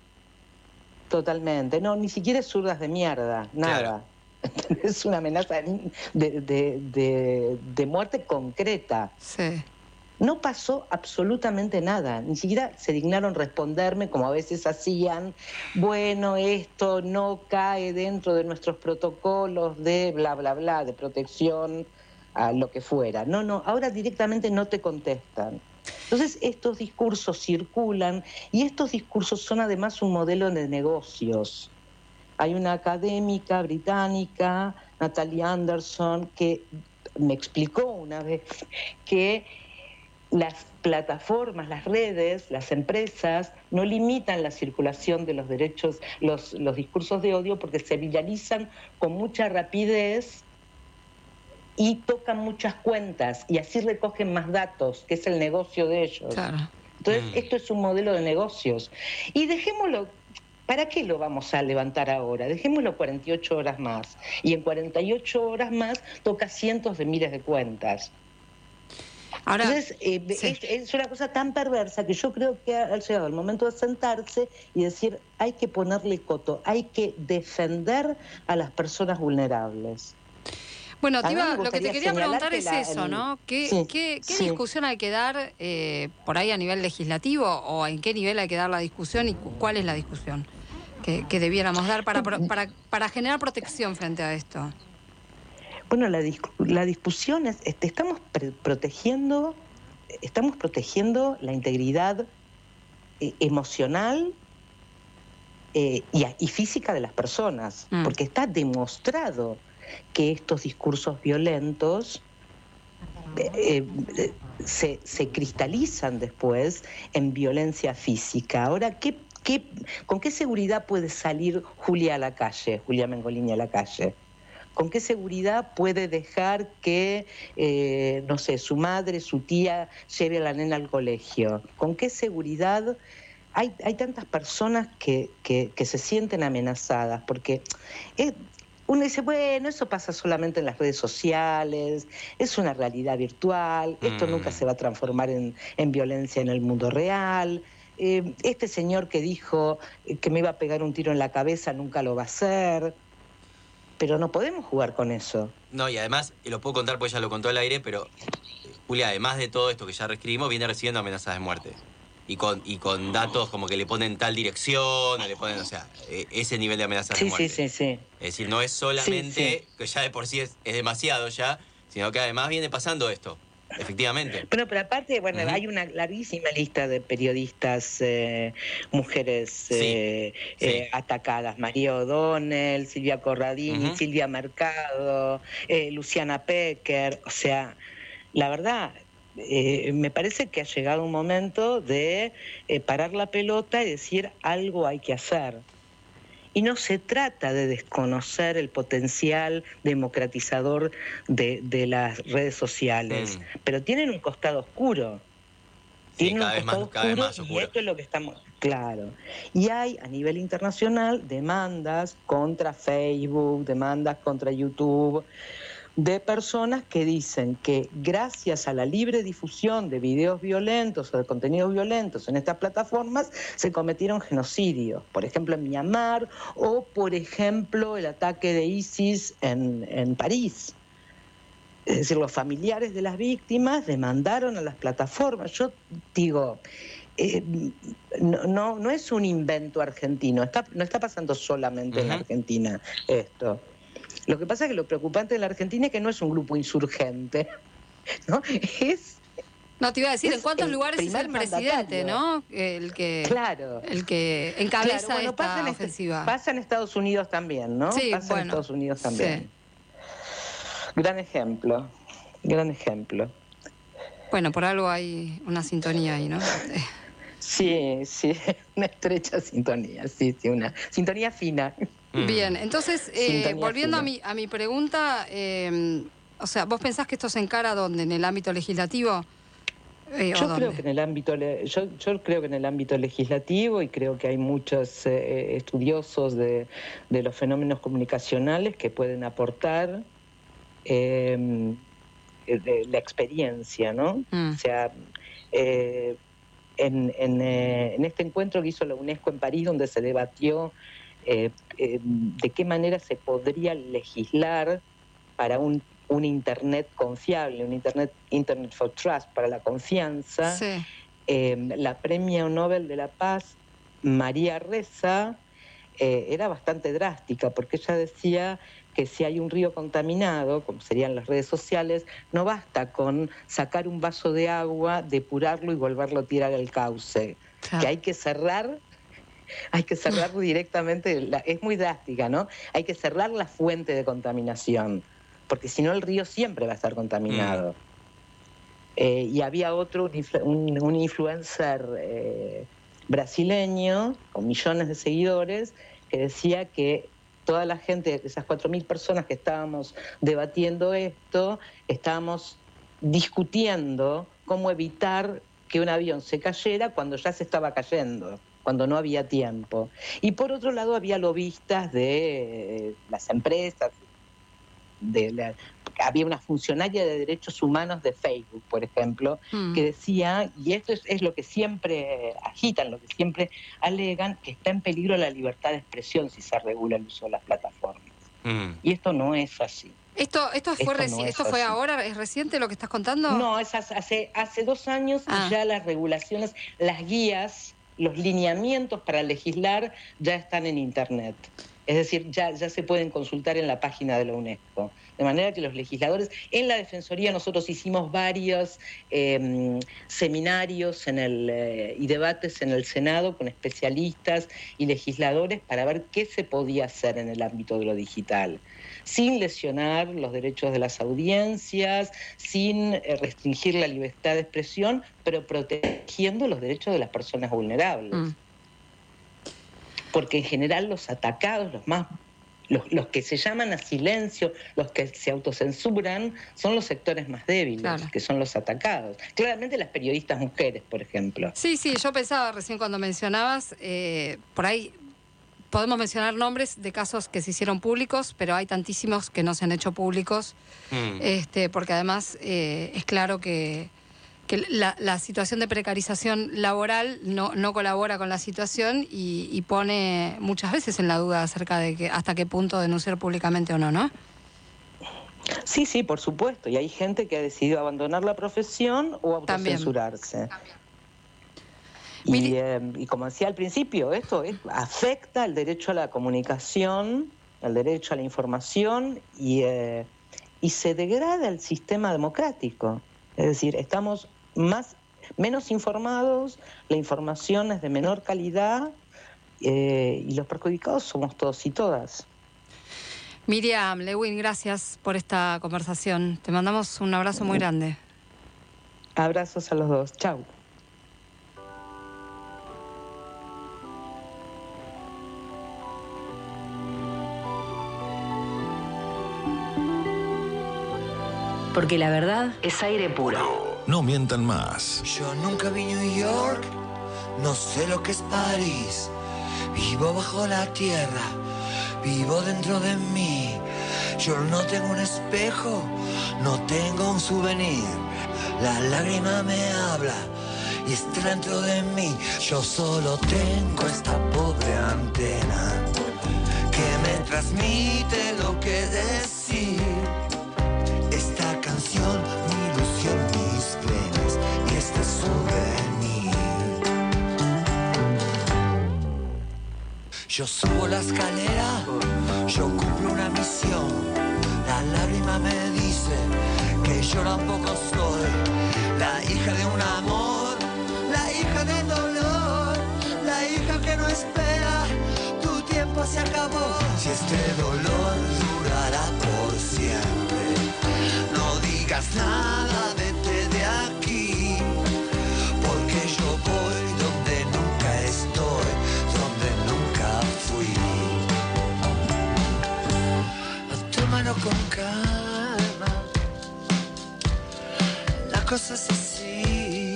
Speaker 2: Totalmente. No, ni siquiera es zurdas de mierda, nada. Es una amenaza de, de, de- de- de muerte concreta.
Speaker 17: Sí.
Speaker 2: No pasó absolutamente nada, ni siquiera se dignaron responderme como a veces hacían, bueno, esto no cae dentro de nuestros protocolos de bla, bla, bla, de protección a lo que fuera. No, no, ahora directamente no te contestan. Entonces estos discursos circulan y estos discursos son además un modelo de negocios. Hay una académica británica, Natalie Anderson, que me explicó una vez que las plataformas, las redes, las empresas no limitan la circulación de los derechos, los, los discursos de odio porque se viralizan con mucha rapidez y tocan muchas cuentas y así recogen más datos, que es el negocio de ellos.
Speaker 17: Claro.
Speaker 2: Entonces,
Speaker 18: Mm.
Speaker 2: esto es un modelo de negocios. Y dejémoslo, ¿para qué lo vamos a levantar ahora? Dejémoslo cuarenta y ocho horas más. Y en cuarenta y ocho horas más toca cientos de miles de cuentas.
Speaker 17: Ahora,
Speaker 2: Entonces, eh,
Speaker 17: sí.
Speaker 2: es, es una cosa tan perversa que yo creo que ha llegado el momento de sentarse y decir, hay que ponerle coto, hay que defender a las personas vulnerables.
Speaker 17: Bueno, te iba,
Speaker 2: Además, me
Speaker 17: lo que te
Speaker 2: gustaría
Speaker 17: quería
Speaker 2: señalar
Speaker 17: preguntar
Speaker 2: que
Speaker 17: es
Speaker 2: la-
Speaker 17: eso,
Speaker 2: el-
Speaker 17: ¿no? ¿Qué,
Speaker 2: Sí,
Speaker 17: qué, qué
Speaker 2: sí.
Speaker 17: discusión hay que dar eh, por ahí a nivel legislativo o en qué nivel hay que dar la discusión y cu- cuál es la discusión que, que debiéramos dar para, pro- para, para generar protección frente a esto?
Speaker 2: Bueno, la, discu- la discusión es, este, estamos pre- protegiendo, estamos protegiendo la integridad eh, emocional eh, y, a- y física de las personas,
Speaker 3: Mm.
Speaker 2: porque está demostrado que estos discursos violentos eh, eh, se, se cristalizan después en violencia física. Ahora, ¿qué, qué, ¿con qué seguridad puede salir Julia a la calle, Julia Mengolini a la calle? ¿Con qué seguridad puede dejar que, eh, no sé, su madre, su tía lleve a la nena al colegio? ¿Con qué seguridad? Hay, hay tantas personas que, que, que se sienten amenazadas, porque es- uno dice, bueno, eso pasa solamente en las redes sociales, es una realidad virtual, esto
Speaker 18: Mm.
Speaker 2: nunca se va a transformar en, en violencia en el mundo real. Eh, este señor que dijo eh, que me iba a pegar un tiro en la cabeza nunca lo va a hacer. Pero no podemos jugar con eso.
Speaker 18: No, y además, y lo puedo contar porque ya lo contó al aire, pero eh, Julia, además de todo esto que ya reescribimos, viene recibiendo amenazas de muerte. Y con, y con datos como que le ponen tal dirección, o le ponen, o sea, eh, ese nivel de amenazas
Speaker 2: Sí,
Speaker 18: de muerte.
Speaker 2: sí, sí, sí.
Speaker 18: Es decir, no es solamente,
Speaker 2: Sí,
Speaker 18: que ya de por sí es, es demasiado ya, sino que además viene pasando esto, efectivamente.
Speaker 2: Pero, pero aparte, bueno,
Speaker 18: Ujú.
Speaker 2: hay una larguísima lista de periodistas, eh, mujeres eh,
Speaker 18: Sí,
Speaker 2: eh, atacadas. María O'Donnell, Silvia Corradini,
Speaker 18: Ujú.
Speaker 2: Silvia Mercado, eh, Luciana Pecker. O sea, la verdad, eh, me parece que ha llegado un momento de eh, parar la pelota y decir algo hay que hacer. Y no se trata de desconocer el potencial democratizador de, de las redes sociales,
Speaker 18: Mm.
Speaker 2: pero tienen un costado oscuro.
Speaker 18: Sí,
Speaker 2: Tienen
Speaker 18: cada
Speaker 2: un
Speaker 18: vez más-
Speaker 2: costado
Speaker 18: cada vez
Speaker 2: oscuro
Speaker 18: más
Speaker 2: y
Speaker 18: oscuro.
Speaker 2: esto es lo que estamos... Claro. Y hay a nivel internacional demandas contra Facebook, demandas contra YouTube, de personas que dicen que gracias a la libre difusión de videos violentos o de contenidos violentos en estas plataformas se cometieron genocidios, por ejemplo en Myanmar o por ejemplo el ataque de ISIS en, en París. Es decir, los familiares de las víctimas demandaron a las plataformas. Yo digo, eh, no, no, no es un invento argentino, está, no está pasando solamente en la
Speaker 18: Ujú.
Speaker 2: Argentina esto. Lo que pasa es que lo preocupante de la Argentina es que no es un grupo insurgente, ¿no? Es,
Speaker 17: No, te iba a decir,
Speaker 2: Es
Speaker 17: ¿en cuántos
Speaker 2: el
Speaker 17: lugares es
Speaker 2: primer
Speaker 17: el presidente,
Speaker 2: mandatario.
Speaker 17: no? El que,
Speaker 2: claro.
Speaker 17: el que encabeza
Speaker 2: Claro, bueno,
Speaker 17: esta
Speaker 2: pasa en este-
Speaker 17: ofensiva.
Speaker 2: pasa en Estados Unidos también, ¿no?
Speaker 17: Sí,
Speaker 2: pasa
Speaker 17: bueno,
Speaker 2: en Estados Unidos también.
Speaker 17: sí.
Speaker 2: Gran ejemplo, gran ejemplo.
Speaker 17: Bueno, por algo hay una sintonía ahí, ¿no?
Speaker 2: Sí, sí, una estrecha sintonía, sí, sí, una sintonía fina.
Speaker 17: Bien, entonces, eh,
Speaker 2: Sintonía
Speaker 17: volviendo a
Speaker 2: fina.
Speaker 17: mi, a mi pregunta, eh, o sea, ¿vos pensás que esto se encara dónde? ¿En el ámbito legislativo? Eh, ¿o
Speaker 2: Yo
Speaker 17: dónde?
Speaker 2: creo que en el ámbito le- yo, yo creo que en el ámbito legislativo y creo que hay muchos eh, estudiosos de, de los fenómenos comunicacionales que pueden aportar eh, de la experiencia, ¿no?
Speaker 17: Mm.
Speaker 2: O sea, eh, en, en, eh, en este encuentro que hizo la UNESCO en París, donde se debatió eh, eh, de qué manera se podría legislar para un, un Internet confiable, un Internet, Internet for Trust, para la confianza,
Speaker 17: Sí.
Speaker 2: eh, la Premio Nobel de la Paz, María Ressa, eh, era bastante drástica, porque ella decía que si hay un río contaminado, como serían las redes sociales, no basta con sacar un vaso de agua, depurarlo y volverlo a tirar al cauce,
Speaker 17: Claro.
Speaker 2: que hay que cerrar, hay que cerrar directamente, la- es muy drástica, ¿no? Hay que cerrar la fuente de contaminación, porque si no el río siempre va a estar contaminado. Eh, y había otro, un, influ- un- un influencer eh, brasileño con millones de seguidores que decía que toda la gente, esas cuatro mil personas que estábamos debatiendo esto, estábamos discutiendo cómo evitar que un avión se cayera cuando ya se estaba cayendo, cuando no había tiempo. Y por otro lado había lobistas de eh, las empresas, de la- había una funcionaria de derechos humanos de Facebook, por ejemplo,
Speaker 17: Mm.
Speaker 2: que decía, y esto es, es lo que siempre agitan, lo que siempre alegan, que está en peligro la libertad de expresión si se regula el uso de las plataformas.
Speaker 18: Mm.
Speaker 2: Y esto no es así.
Speaker 17: ¿Esto, esto, fue,
Speaker 2: Esto,
Speaker 17: reci-
Speaker 2: no es
Speaker 17: ¿esto fue
Speaker 2: así.
Speaker 17: ahora? ¿Es reciente lo que estás contando?
Speaker 2: No, es hace, hace, hace dos años
Speaker 17: Ah.
Speaker 2: ya las regulaciones, las guías, los lineamientos para legislar ya están en Internet. Es decir, ya, ya se pueden consultar en la página de la UNESCO. De manera que los legisladores, en la Defensoría nosotros hicimos varios eh, seminarios en el, eh, y debates en el Senado con especialistas y legisladores para ver qué se podía hacer en el ámbito de lo digital, sin lesionar los derechos de las audiencias, sin eh, restringir la libertad de expresión, pero protegiendo los derechos de las personas vulnerables.
Speaker 17: Mm.
Speaker 2: Porque en general los atacados, los más los, los que se llaman a silencio, los que se autocensuran, son los sectores más débiles,
Speaker 17: Claro.
Speaker 2: que son los atacados. Claramente las periodistas mujeres, por ejemplo.
Speaker 17: Sí, sí, yo pensaba recién cuando mencionabas, eh, por ahí podemos mencionar nombres de casos que se hicieron públicos, pero hay tantísimos que no se han hecho públicos,
Speaker 18: Mm.
Speaker 17: este, porque además eh, es claro que, que la, la situación de precarización laboral no, no colabora con la situación y, y pone muchas veces en la duda acerca de que hasta qué punto denunciar públicamente o no, ¿no?
Speaker 2: Sí, sí, por supuesto. Y hay gente que ha decidido abandonar la profesión o autocensurarse. Y, eh, y como decía al principio, esto es- afecta el derecho a la comunicación, el derecho a la información y, eh, y se degrada el sistema democrático. Es decir, estamos más, menos informados, la información es de menor calidad eh, y los perjudicados somos todos y todas.
Speaker 17: Miriam Lewin, gracias por esta conversación. Te mandamos un abrazo muy grande.
Speaker 2: Abrazos a los dos. Chau.
Speaker 8: Porque la verdad es aire puro.
Speaker 7: No mientan más.
Speaker 3: Yo nunca vi New York, no sé lo que es París. Vivo bajo la tierra, vivo dentro de mí. Yo no tengo un espejo, no tengo un souvenir. La lágrima me habla y está dentro de mí. Yo solo tengo esta pobre antena que me transmite lo que decir. Esta canción, mi ilusión, mis penas y este souvenir. Yo subo la escalera, yo cumplo una misión. La lágrima me dice que yo tampoco soy la hija de un amor, la hija del dolor, la hija que no espera, tu tiempo se acabó. Si este dolor durará por siempre, no digas nada, vete de aquí, porque yo voy donde nunca estoy, donde nunca fui. Tómalo con calma, la cosa es así.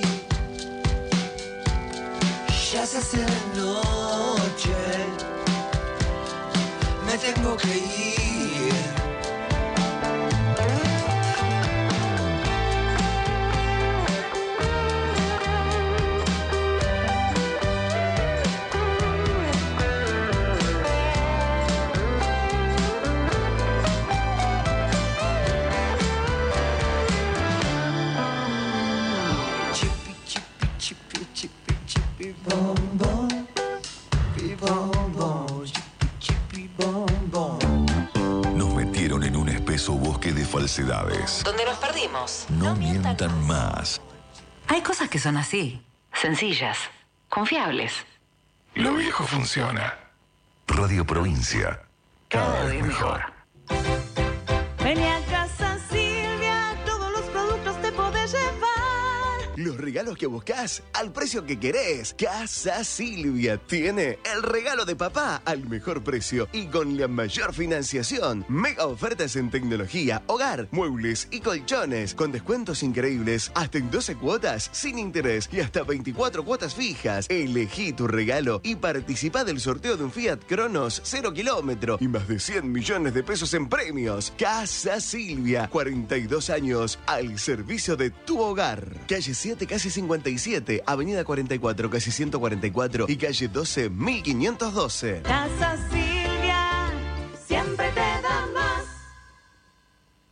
Speaker 3: Ya se hace de noche, me tengo que ir. Bom, bom, pi, bom, bom, chipi, chipi, bom, bom.
Speaker 7: Nos metieron en un espeso bosque de falsedades.
Speaker 8: Donde nos perdimos.
Speaker 7: No mientan más.
Speaker 8: Hay cosas que son así, sencillas, confiables.
Speaker 7: Lo viejo funciona. Radio Provincia. Cada vez mejor.
Speaker 4: Vení a Casa Silvia, todos los productos te podés llevar.
Speaker 5: Los regalos que buscas al precio que querés. Casa Silvia tiene el regalo de papá al mejor precio y con la mayor financiación. Mega ofertas en tecnología, hogar, muebles y colchones con descuentos increíbles hasta en doce cuotas sin interés y hasta veinticuatro cuotas fijas. Elegí tu regalo y participa del sorteo de un Fiat Cronos cero kilómetro y más de cien millones de pesos en premios. Casa Silvia, cuarenta y dos años al servicio de tu hogar. Calle siete, casi cincuenta y siete, Avenida cuarenta y cuatro, casi ciento cuarenta y cuatro y calle doce, mil quinientos doce.
Speaker 4: Casa Silvia, siempre te da más.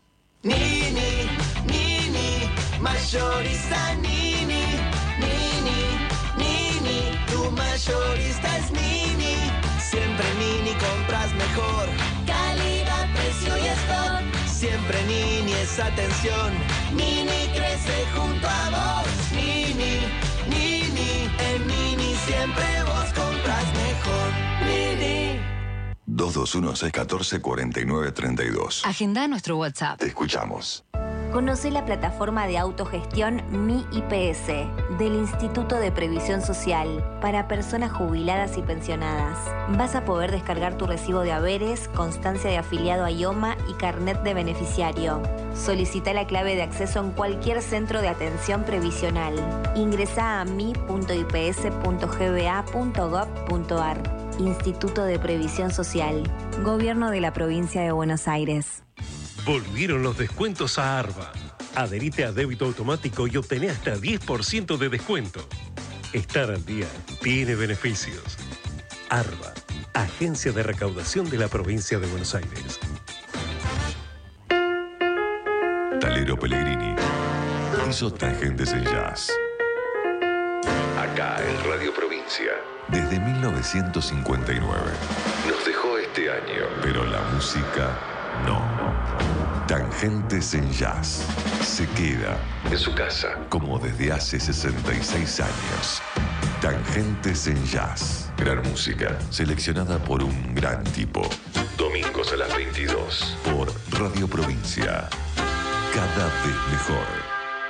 Speaker 3: mayorista Nini, Nini, Nini, tu mayorista es Nini. Siempre Nini compras mejor. Calidad, precio y stock. Siempre Nini es atención. Nini crece junto a vos. Nini, Nini, en Nini siempre vos compras mejor. Nini.
Speaker 7: dos dos uno, seis uno cuatro, cuatro nueve tres dos.
Speaker 8: Agenda nuestro WhatsApp.
Speaker 7: Te escuchamos.
Speaker 23: Conocé la plataforma de autogestión Mi I P S del Instituto de Previsión Social para personas jubiladas y pensionadas. Vas a poder descargar tu recibo de haberes, constancia de afiliado a IOMA y carnet de beneficiario. Solicita la clave de acceso en cualquier centro de atención previsional. Ingresa a mi punto i p s punto g b a punto gov punto a r. Instituto de Previsión Social. Gobierno de la Provincia de Buenos Aires.
Speaker 9: Volvieron los descuentos a Arba. Adherite a débito automático y obtené hasta diez por ciento de descuento. Estar al día tiene beneficios. Arba, Agencia de Recaudación de la Provincia de Buenos Aires.
Speaker 7: Talero Pellegrini hizo Tangentes en Jazz. Acá en Radio Provincia. Desde mil novecientos cincuenta y nueve. Nos dejó este año, pero la música no. Tangentes en Jazz. Se queda en su casa, como desde hace sesenta y seis años. Tangentes en Jazz. Gran música, seleccionada por un gran tipo. Domingos a las veintidós, por Radio Provincia. Cada vez mejor.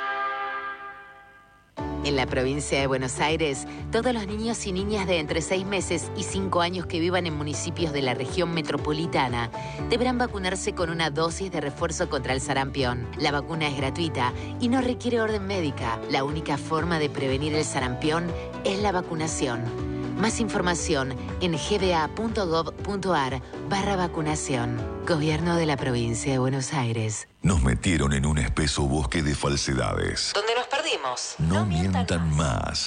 Speaker 8: En la provincia de Buenos Aires, todos los niños y niñas de entre seis meses y cinco años que vivan en municipios de la región metropolitana deberán vacunarse con una dosis de refuerzo contra el sarampión. La vacuna es gratuita y no requiere orden médica. La única forma de prevenir el sarampión es la vacunación. Más información en g b a punto gov punto a r barra vacunación. Gobierno de la provincia de Buenos Aires.
Speaker 7: Nos metieron en un espeso bosque de falsedades.
Speaker 8: ¿Dónde nos perdimos?
Speaker 7: No, no mientan más.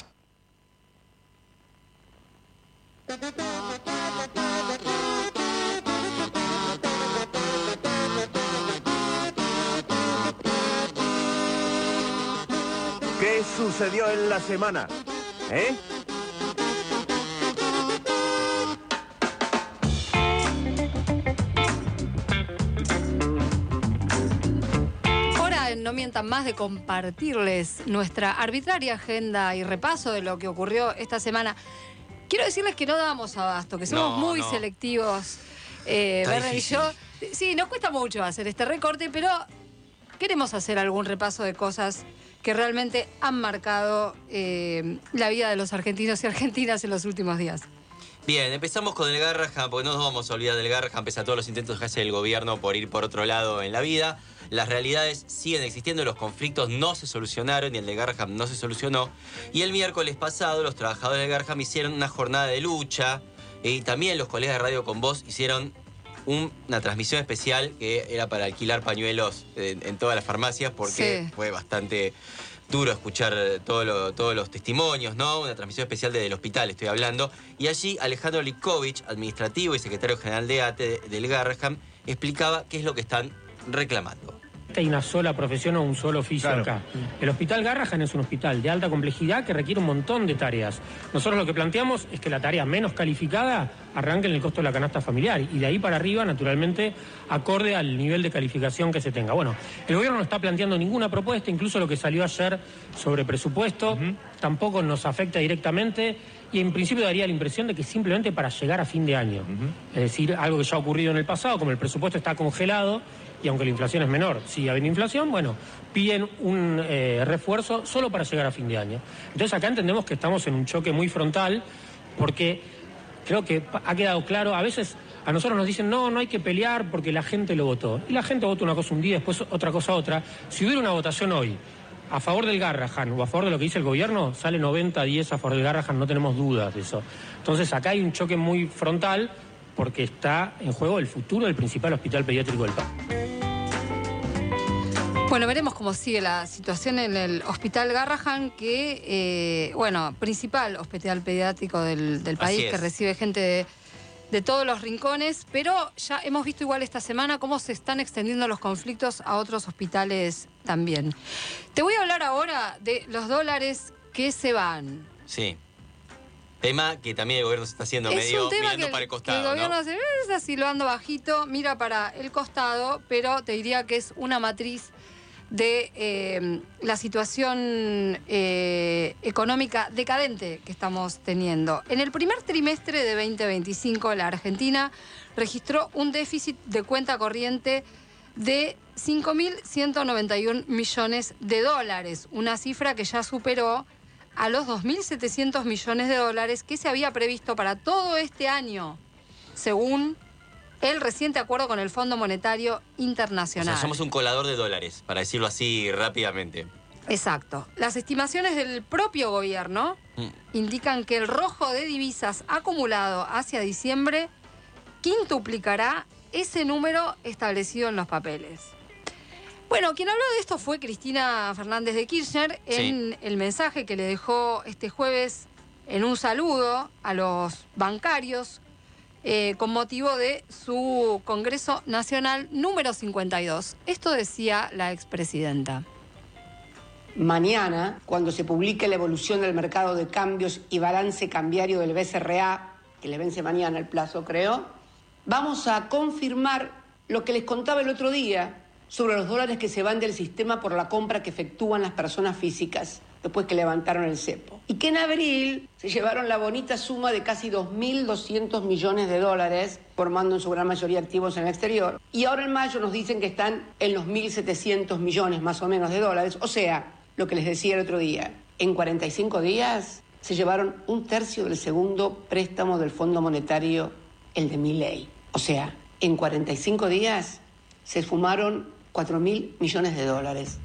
Speaker 10: ¿Qué sucedió en la semana? ¿Eh?
Speaker 17: No mientan más de compartirles nuestra arbitraria agenda y repaso de lo que ocurrió esta semana. Quiero decirles que no damos abasto, que somos no, muy no. selectivos. Eh, Verne y yo. Sí, nos cuesta mucho hacer este recorte, pero queremos hacer algún repaso de cosas que realmente han marcado eh, la vida de los argentinos y argentinas en los últimos días.
Speaker 18: Bien, empezamos con el Garrahan, porque no nos vamos a olvidar del Garrahan, pese a todos los intentos que hace el gobierno por ir por otro lado en la vida. Las realidades siguen existiendo, los conflictos no se solucionaron y el de Garrahan no se solucionó. Y el miércoles pasado los trabajadores del Garrahan hicieron una jornada de lucha y también los colegas de Radio Con Voz hicieron un, una transmisión especial que era para alquilar pañuelos en, en todas las farmacias porque sí. fue bastante duro escuchar todo lo, todos los testimonios, ¿no? Una transmisión especial desde el hospital, estoy hablando. Y allí Alejandro Likovich, administrativo y secretario general de A T E del Garrahan, explicaba qué es lo que están reclamando.
Speaker 11: Hay una sola profesión o un solo oficio claro. acá. El Hospital Garrahan es un hospital de alta complejidad que requiere un montón de tareas. Nosotros lo que planteamos es que la tarea menos calificada arranque en el costo de la canasta familiar y de ahí para arriba, naturalmente, acorde al nivel de calificación que se tenga. Bueno, el gobierno no está planteando ninguna propuesta, incluso lo que salió ayer sobre presupuesto, uh-huh. tampoco nos afecta directamente y en principio daría la impresión de que simplemente para llegar a fin de año. Uh-huh. Es decir, algo que ya ha ocurrido en el pasado, como el presupuesto está congelado, y aunque la inflación es menor, sigue habiendo inflación, bueno, piden un eh, refuerzo solo para llegar a fin de año. Entonces acá entendemos que estamos en un choque muy frontal, porque creo que ha quedado claro, a veces a nosotros nos dicen, no, no hay que pelear porque la gente lo votó. Y la gente vota una cosa un día, después otra cosa otra. Si hubiera una votación hoy a favor del Garrahan o a favor de lo que dice el gobierno, sale noventa a diez a favor del Garrahan, no tenemos dudas de eso. Entonces acá hay un choque muy frontal, porque está en juego el futuro del principal hospital pediátrico del país.
Speaker 17: Bueno, veremos cómo sigue la situación en el Hospital Garrahan, que, eh, bueno, principal hospital pediátrico del, del país, que recibe gente de de todos los rincones, pero ya hemos visto igual esta semana cómo se están extendiendo los conflictos a otros hospitales también. Te voy a hablar ahora de los dólares que se van.
Speaker 18: Sí. Tema que también el gobierno se está haciendo
Speaker 17: es
Speaker 18: medio
Speaker 17: un tema
Speaker 18: mirando
Speaker 17: que,
Speaker 18: para el costado,
Speaker 17: que el gobierno
Speaker 18: ¿no?
Speaker 17: hace, está silbando bajito, mira para el costado, pero te diría que es una matriz de eh, la situación eh, económica decadente que estamos teniendo. En el primer trimestre de veinte veinticinco, la Argentina registró un déficit de cuenta corriente de cinco mil ciento noventa y un millones de dólares, una cifra que ya superó a los dos mil setecientos millones de dólares que se había previsto para todo este año, según el reciente acuerdo con el Fondo Monetario Internacional.
Speaker 18: O sea, somos un colador de dólares, para decirlo así rápidamente.
Speaker 17: Exacto. Las estimaciones del propio gobierno mm. indican que el rojo de divisas acumulado hacia diciembre quintuplicará ese número establecido en los papeles. Bueno, quien habló de esto fue Cristina Fernández de Kirchner en sí. el mensaje que le dejó este jueves en un saludo a los bancarios eh, con motivo de su Congreso Nacional número cincuenta y dos. Esto decía la expresidenta.
Speaker 13: Mañana, cuando se publique la evolución del mercado de cambios y balance cambiario del B C R A, que le vence mañana el plazo, creo, vamos a confirmar lo que les contaba el otro día sobre los dólares que se van del sistema por la compra que efectúan las personas físicas después que levantaron el cepo. Y que en abril se llevaron la bonita suma de casi dos mil doscientos millones de dólares, formando en su gran mayoría activos en el exterior. Y ahora en mayo nos dicen que están en los mil setecientos millones más o menos de dólares. O sea, lo que les decía el otro día, en cuarenta y cinco días se llevaron un tercio del segundo préstamo del Fondo Monetario, el de Milei. O sea, en cuarenta y cinco días se esfumaron cuatro mil millones de dólares.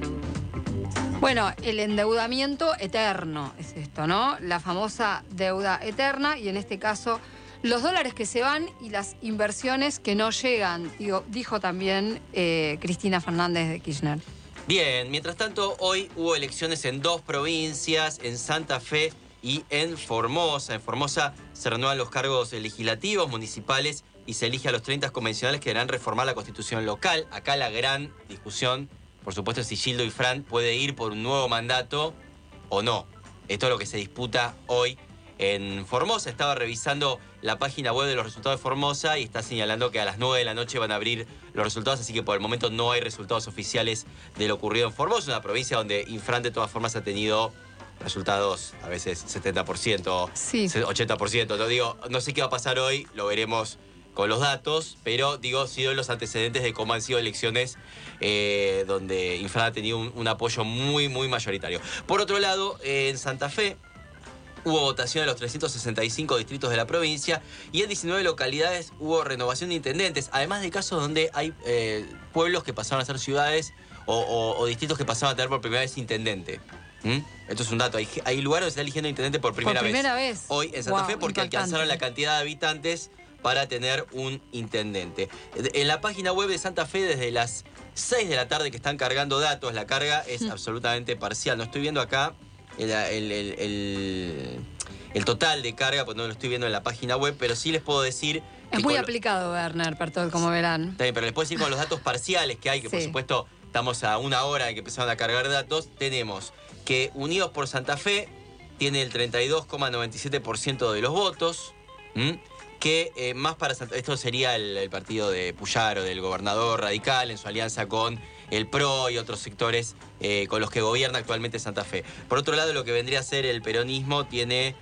Speaker 17: Bueno, el endeudamiento eterno es esto, ¿no? La famosa deuda eterna y en este caso los dólares que se van y las inversiones que no llegan, digo, dijo también eh, Cristina Fernández de Kirchner.
Speaker 18: Bien, mientras tanto, hoy hubo elecciones en dos provincias, en Santa Fe y en Formosa. En Formosa se renuevan los cargos legislativos, municipales y se elige a los treinta convencionales que deberán reformar la constitución local. Acá la gran discusión, por supuesto, es si Gildo Ifrán puede ir por un nuevo mandato o no. Esto es lo que se disputa hoy en Formosa. Estaba revisando la página web de los resultados de Formosa y está señalando que a las nueve de la noche van a abrir los resultados, así que por el momento no hay resultados oficiales de lo ocurrido en Formosa, una provincia donde Ifrán de todas formas ha tenido resultados a veces setenta por ciento, sí. ochenta por ciento. No, digo, no sé qué va a pasar hoy, lo veremos con los datos, pero digo, sí doy los antecedentes de cómo han sido elecciones eh, donde Ifrán ha tenido un, un apoyo muy, muy mayoritario. Por otro lado, eh, en Santa Fe hubo votación en los trescientos sesenta y cinco distritos de la provincia y en diecinueve localidades hubo renovación de intendentes, además de casos donde hay eh, pueblos que pasaron a ser ciudades o, o, o distritos que pasaron a tener por primera vez intendente. ¿Mm? Esto es un dato. Hay, hay lugares donde se está eligiendo intendente por primera,
Speaker 17: por primera
Speaker 18: vez.
Speaker 17: vez.
Speaker 18: Hoy en Santa
Speaker 17: wow,
Speaker 18: Fe porque
Speaker 17: impactante.
Speaker 18: Alcanzaron la cantidad de habitantes para tener un intendente. En la página web de Santa Fe, desde las seis de la tarde que están cargando datos, la carga es mm. absolutamente parcial. No estoy viendo acá el, el, el, el, el total de carga, porque no lo estoy viendo en la página web, pero sí les puedo decir...
Speaker 17: Es muy aplicado, Werner, Pertol, como verán.
Speaker 18: Está bien, pero les puedo decir con los datos parciales que hay, que sí. por supuesto estamos a una hora de que empezaron a cargar datos, tenemos que Unidos por Santa Fe tiene el treinta y dos coma noventa y siete por ciento de los votos, ¿m? que eh, más para Santa... Esto sería el, el partido de Puyaro, del gobernador radical, en su alianza con el P R O y otros sectores eh, con los que gobierna actualmente Santa Fe. Por otro lado, lo que vendría a ser el peronismo tiene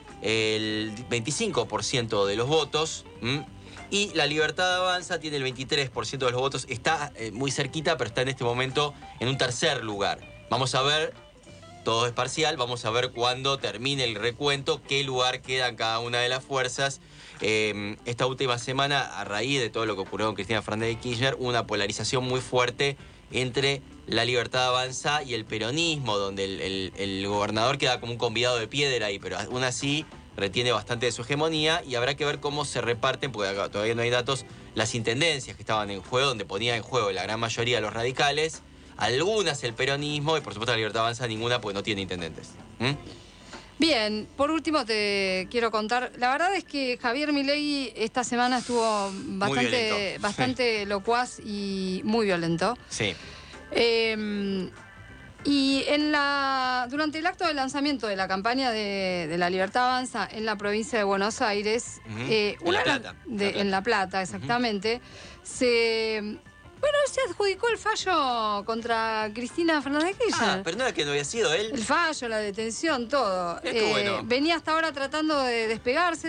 Speaker 18: el veinticinco por ciento de los votos, ¿m? y La Libertad Avanza tiene el veintitrés por ciento de los votos. Está eh, muy cerquita, pero está en este momento en un tercer lugar. Vamos a ver, todo es parcial, vamos a ver cuándo termine el recuento, qué lugar queda en cada una de las fuerzas. Eh, esta última semana, a raíz de todo lo que ocurrió con Cristina Fernández de Kirchner, una polarización muy fuerte entre La Libertad Avanza y el peronismo, donde el, el, el gobernador queda como un convidado de piedra ahí, pero aún así retiene bastante de su hegemonía y habrá que ver cómo se reparten, porque todavía no hay datos, las intendencias que estaban en juego, donde ponía en juego la gran mayoría de los radicales, algunas el peronismo y por supuesto La Libertad Avanza ninguna, porque no tiene intendentes. ¿Mm?
Speaker 17: Bien, por último te quiero contar, la verdad es que Javier Milei esta semana estuvo bastante, bastante locuaz y muy violento.
Speaker 18: Sí.
Speaker 17: Eh, y en la, durante el acto de lanzamiento de la campaña de, de La Libertad Avanza en la provincia de Buenos Aires,
Speaker 18: Ujú.
Speaker 17: eh,
Speaker 18: En
Speaker 17: una
Speaker 18: La
Speaker 17: de-
Speaker 18: Plata.
Speaker 17: de-
Speaker 18: La Plata.
Speaker 17: en La Plata, exactamente, se... Bueno, se adjudicó el fallo contra Cristina Fernández de Kirchner.
Speaker 18: Ah, pero no era que no había sido él.
Speaker 17: El fallo, la detención, todo.
Speaker 18: Mirá qué bueno.
Speaker 17: Venía hasta ahora tratando de despegarse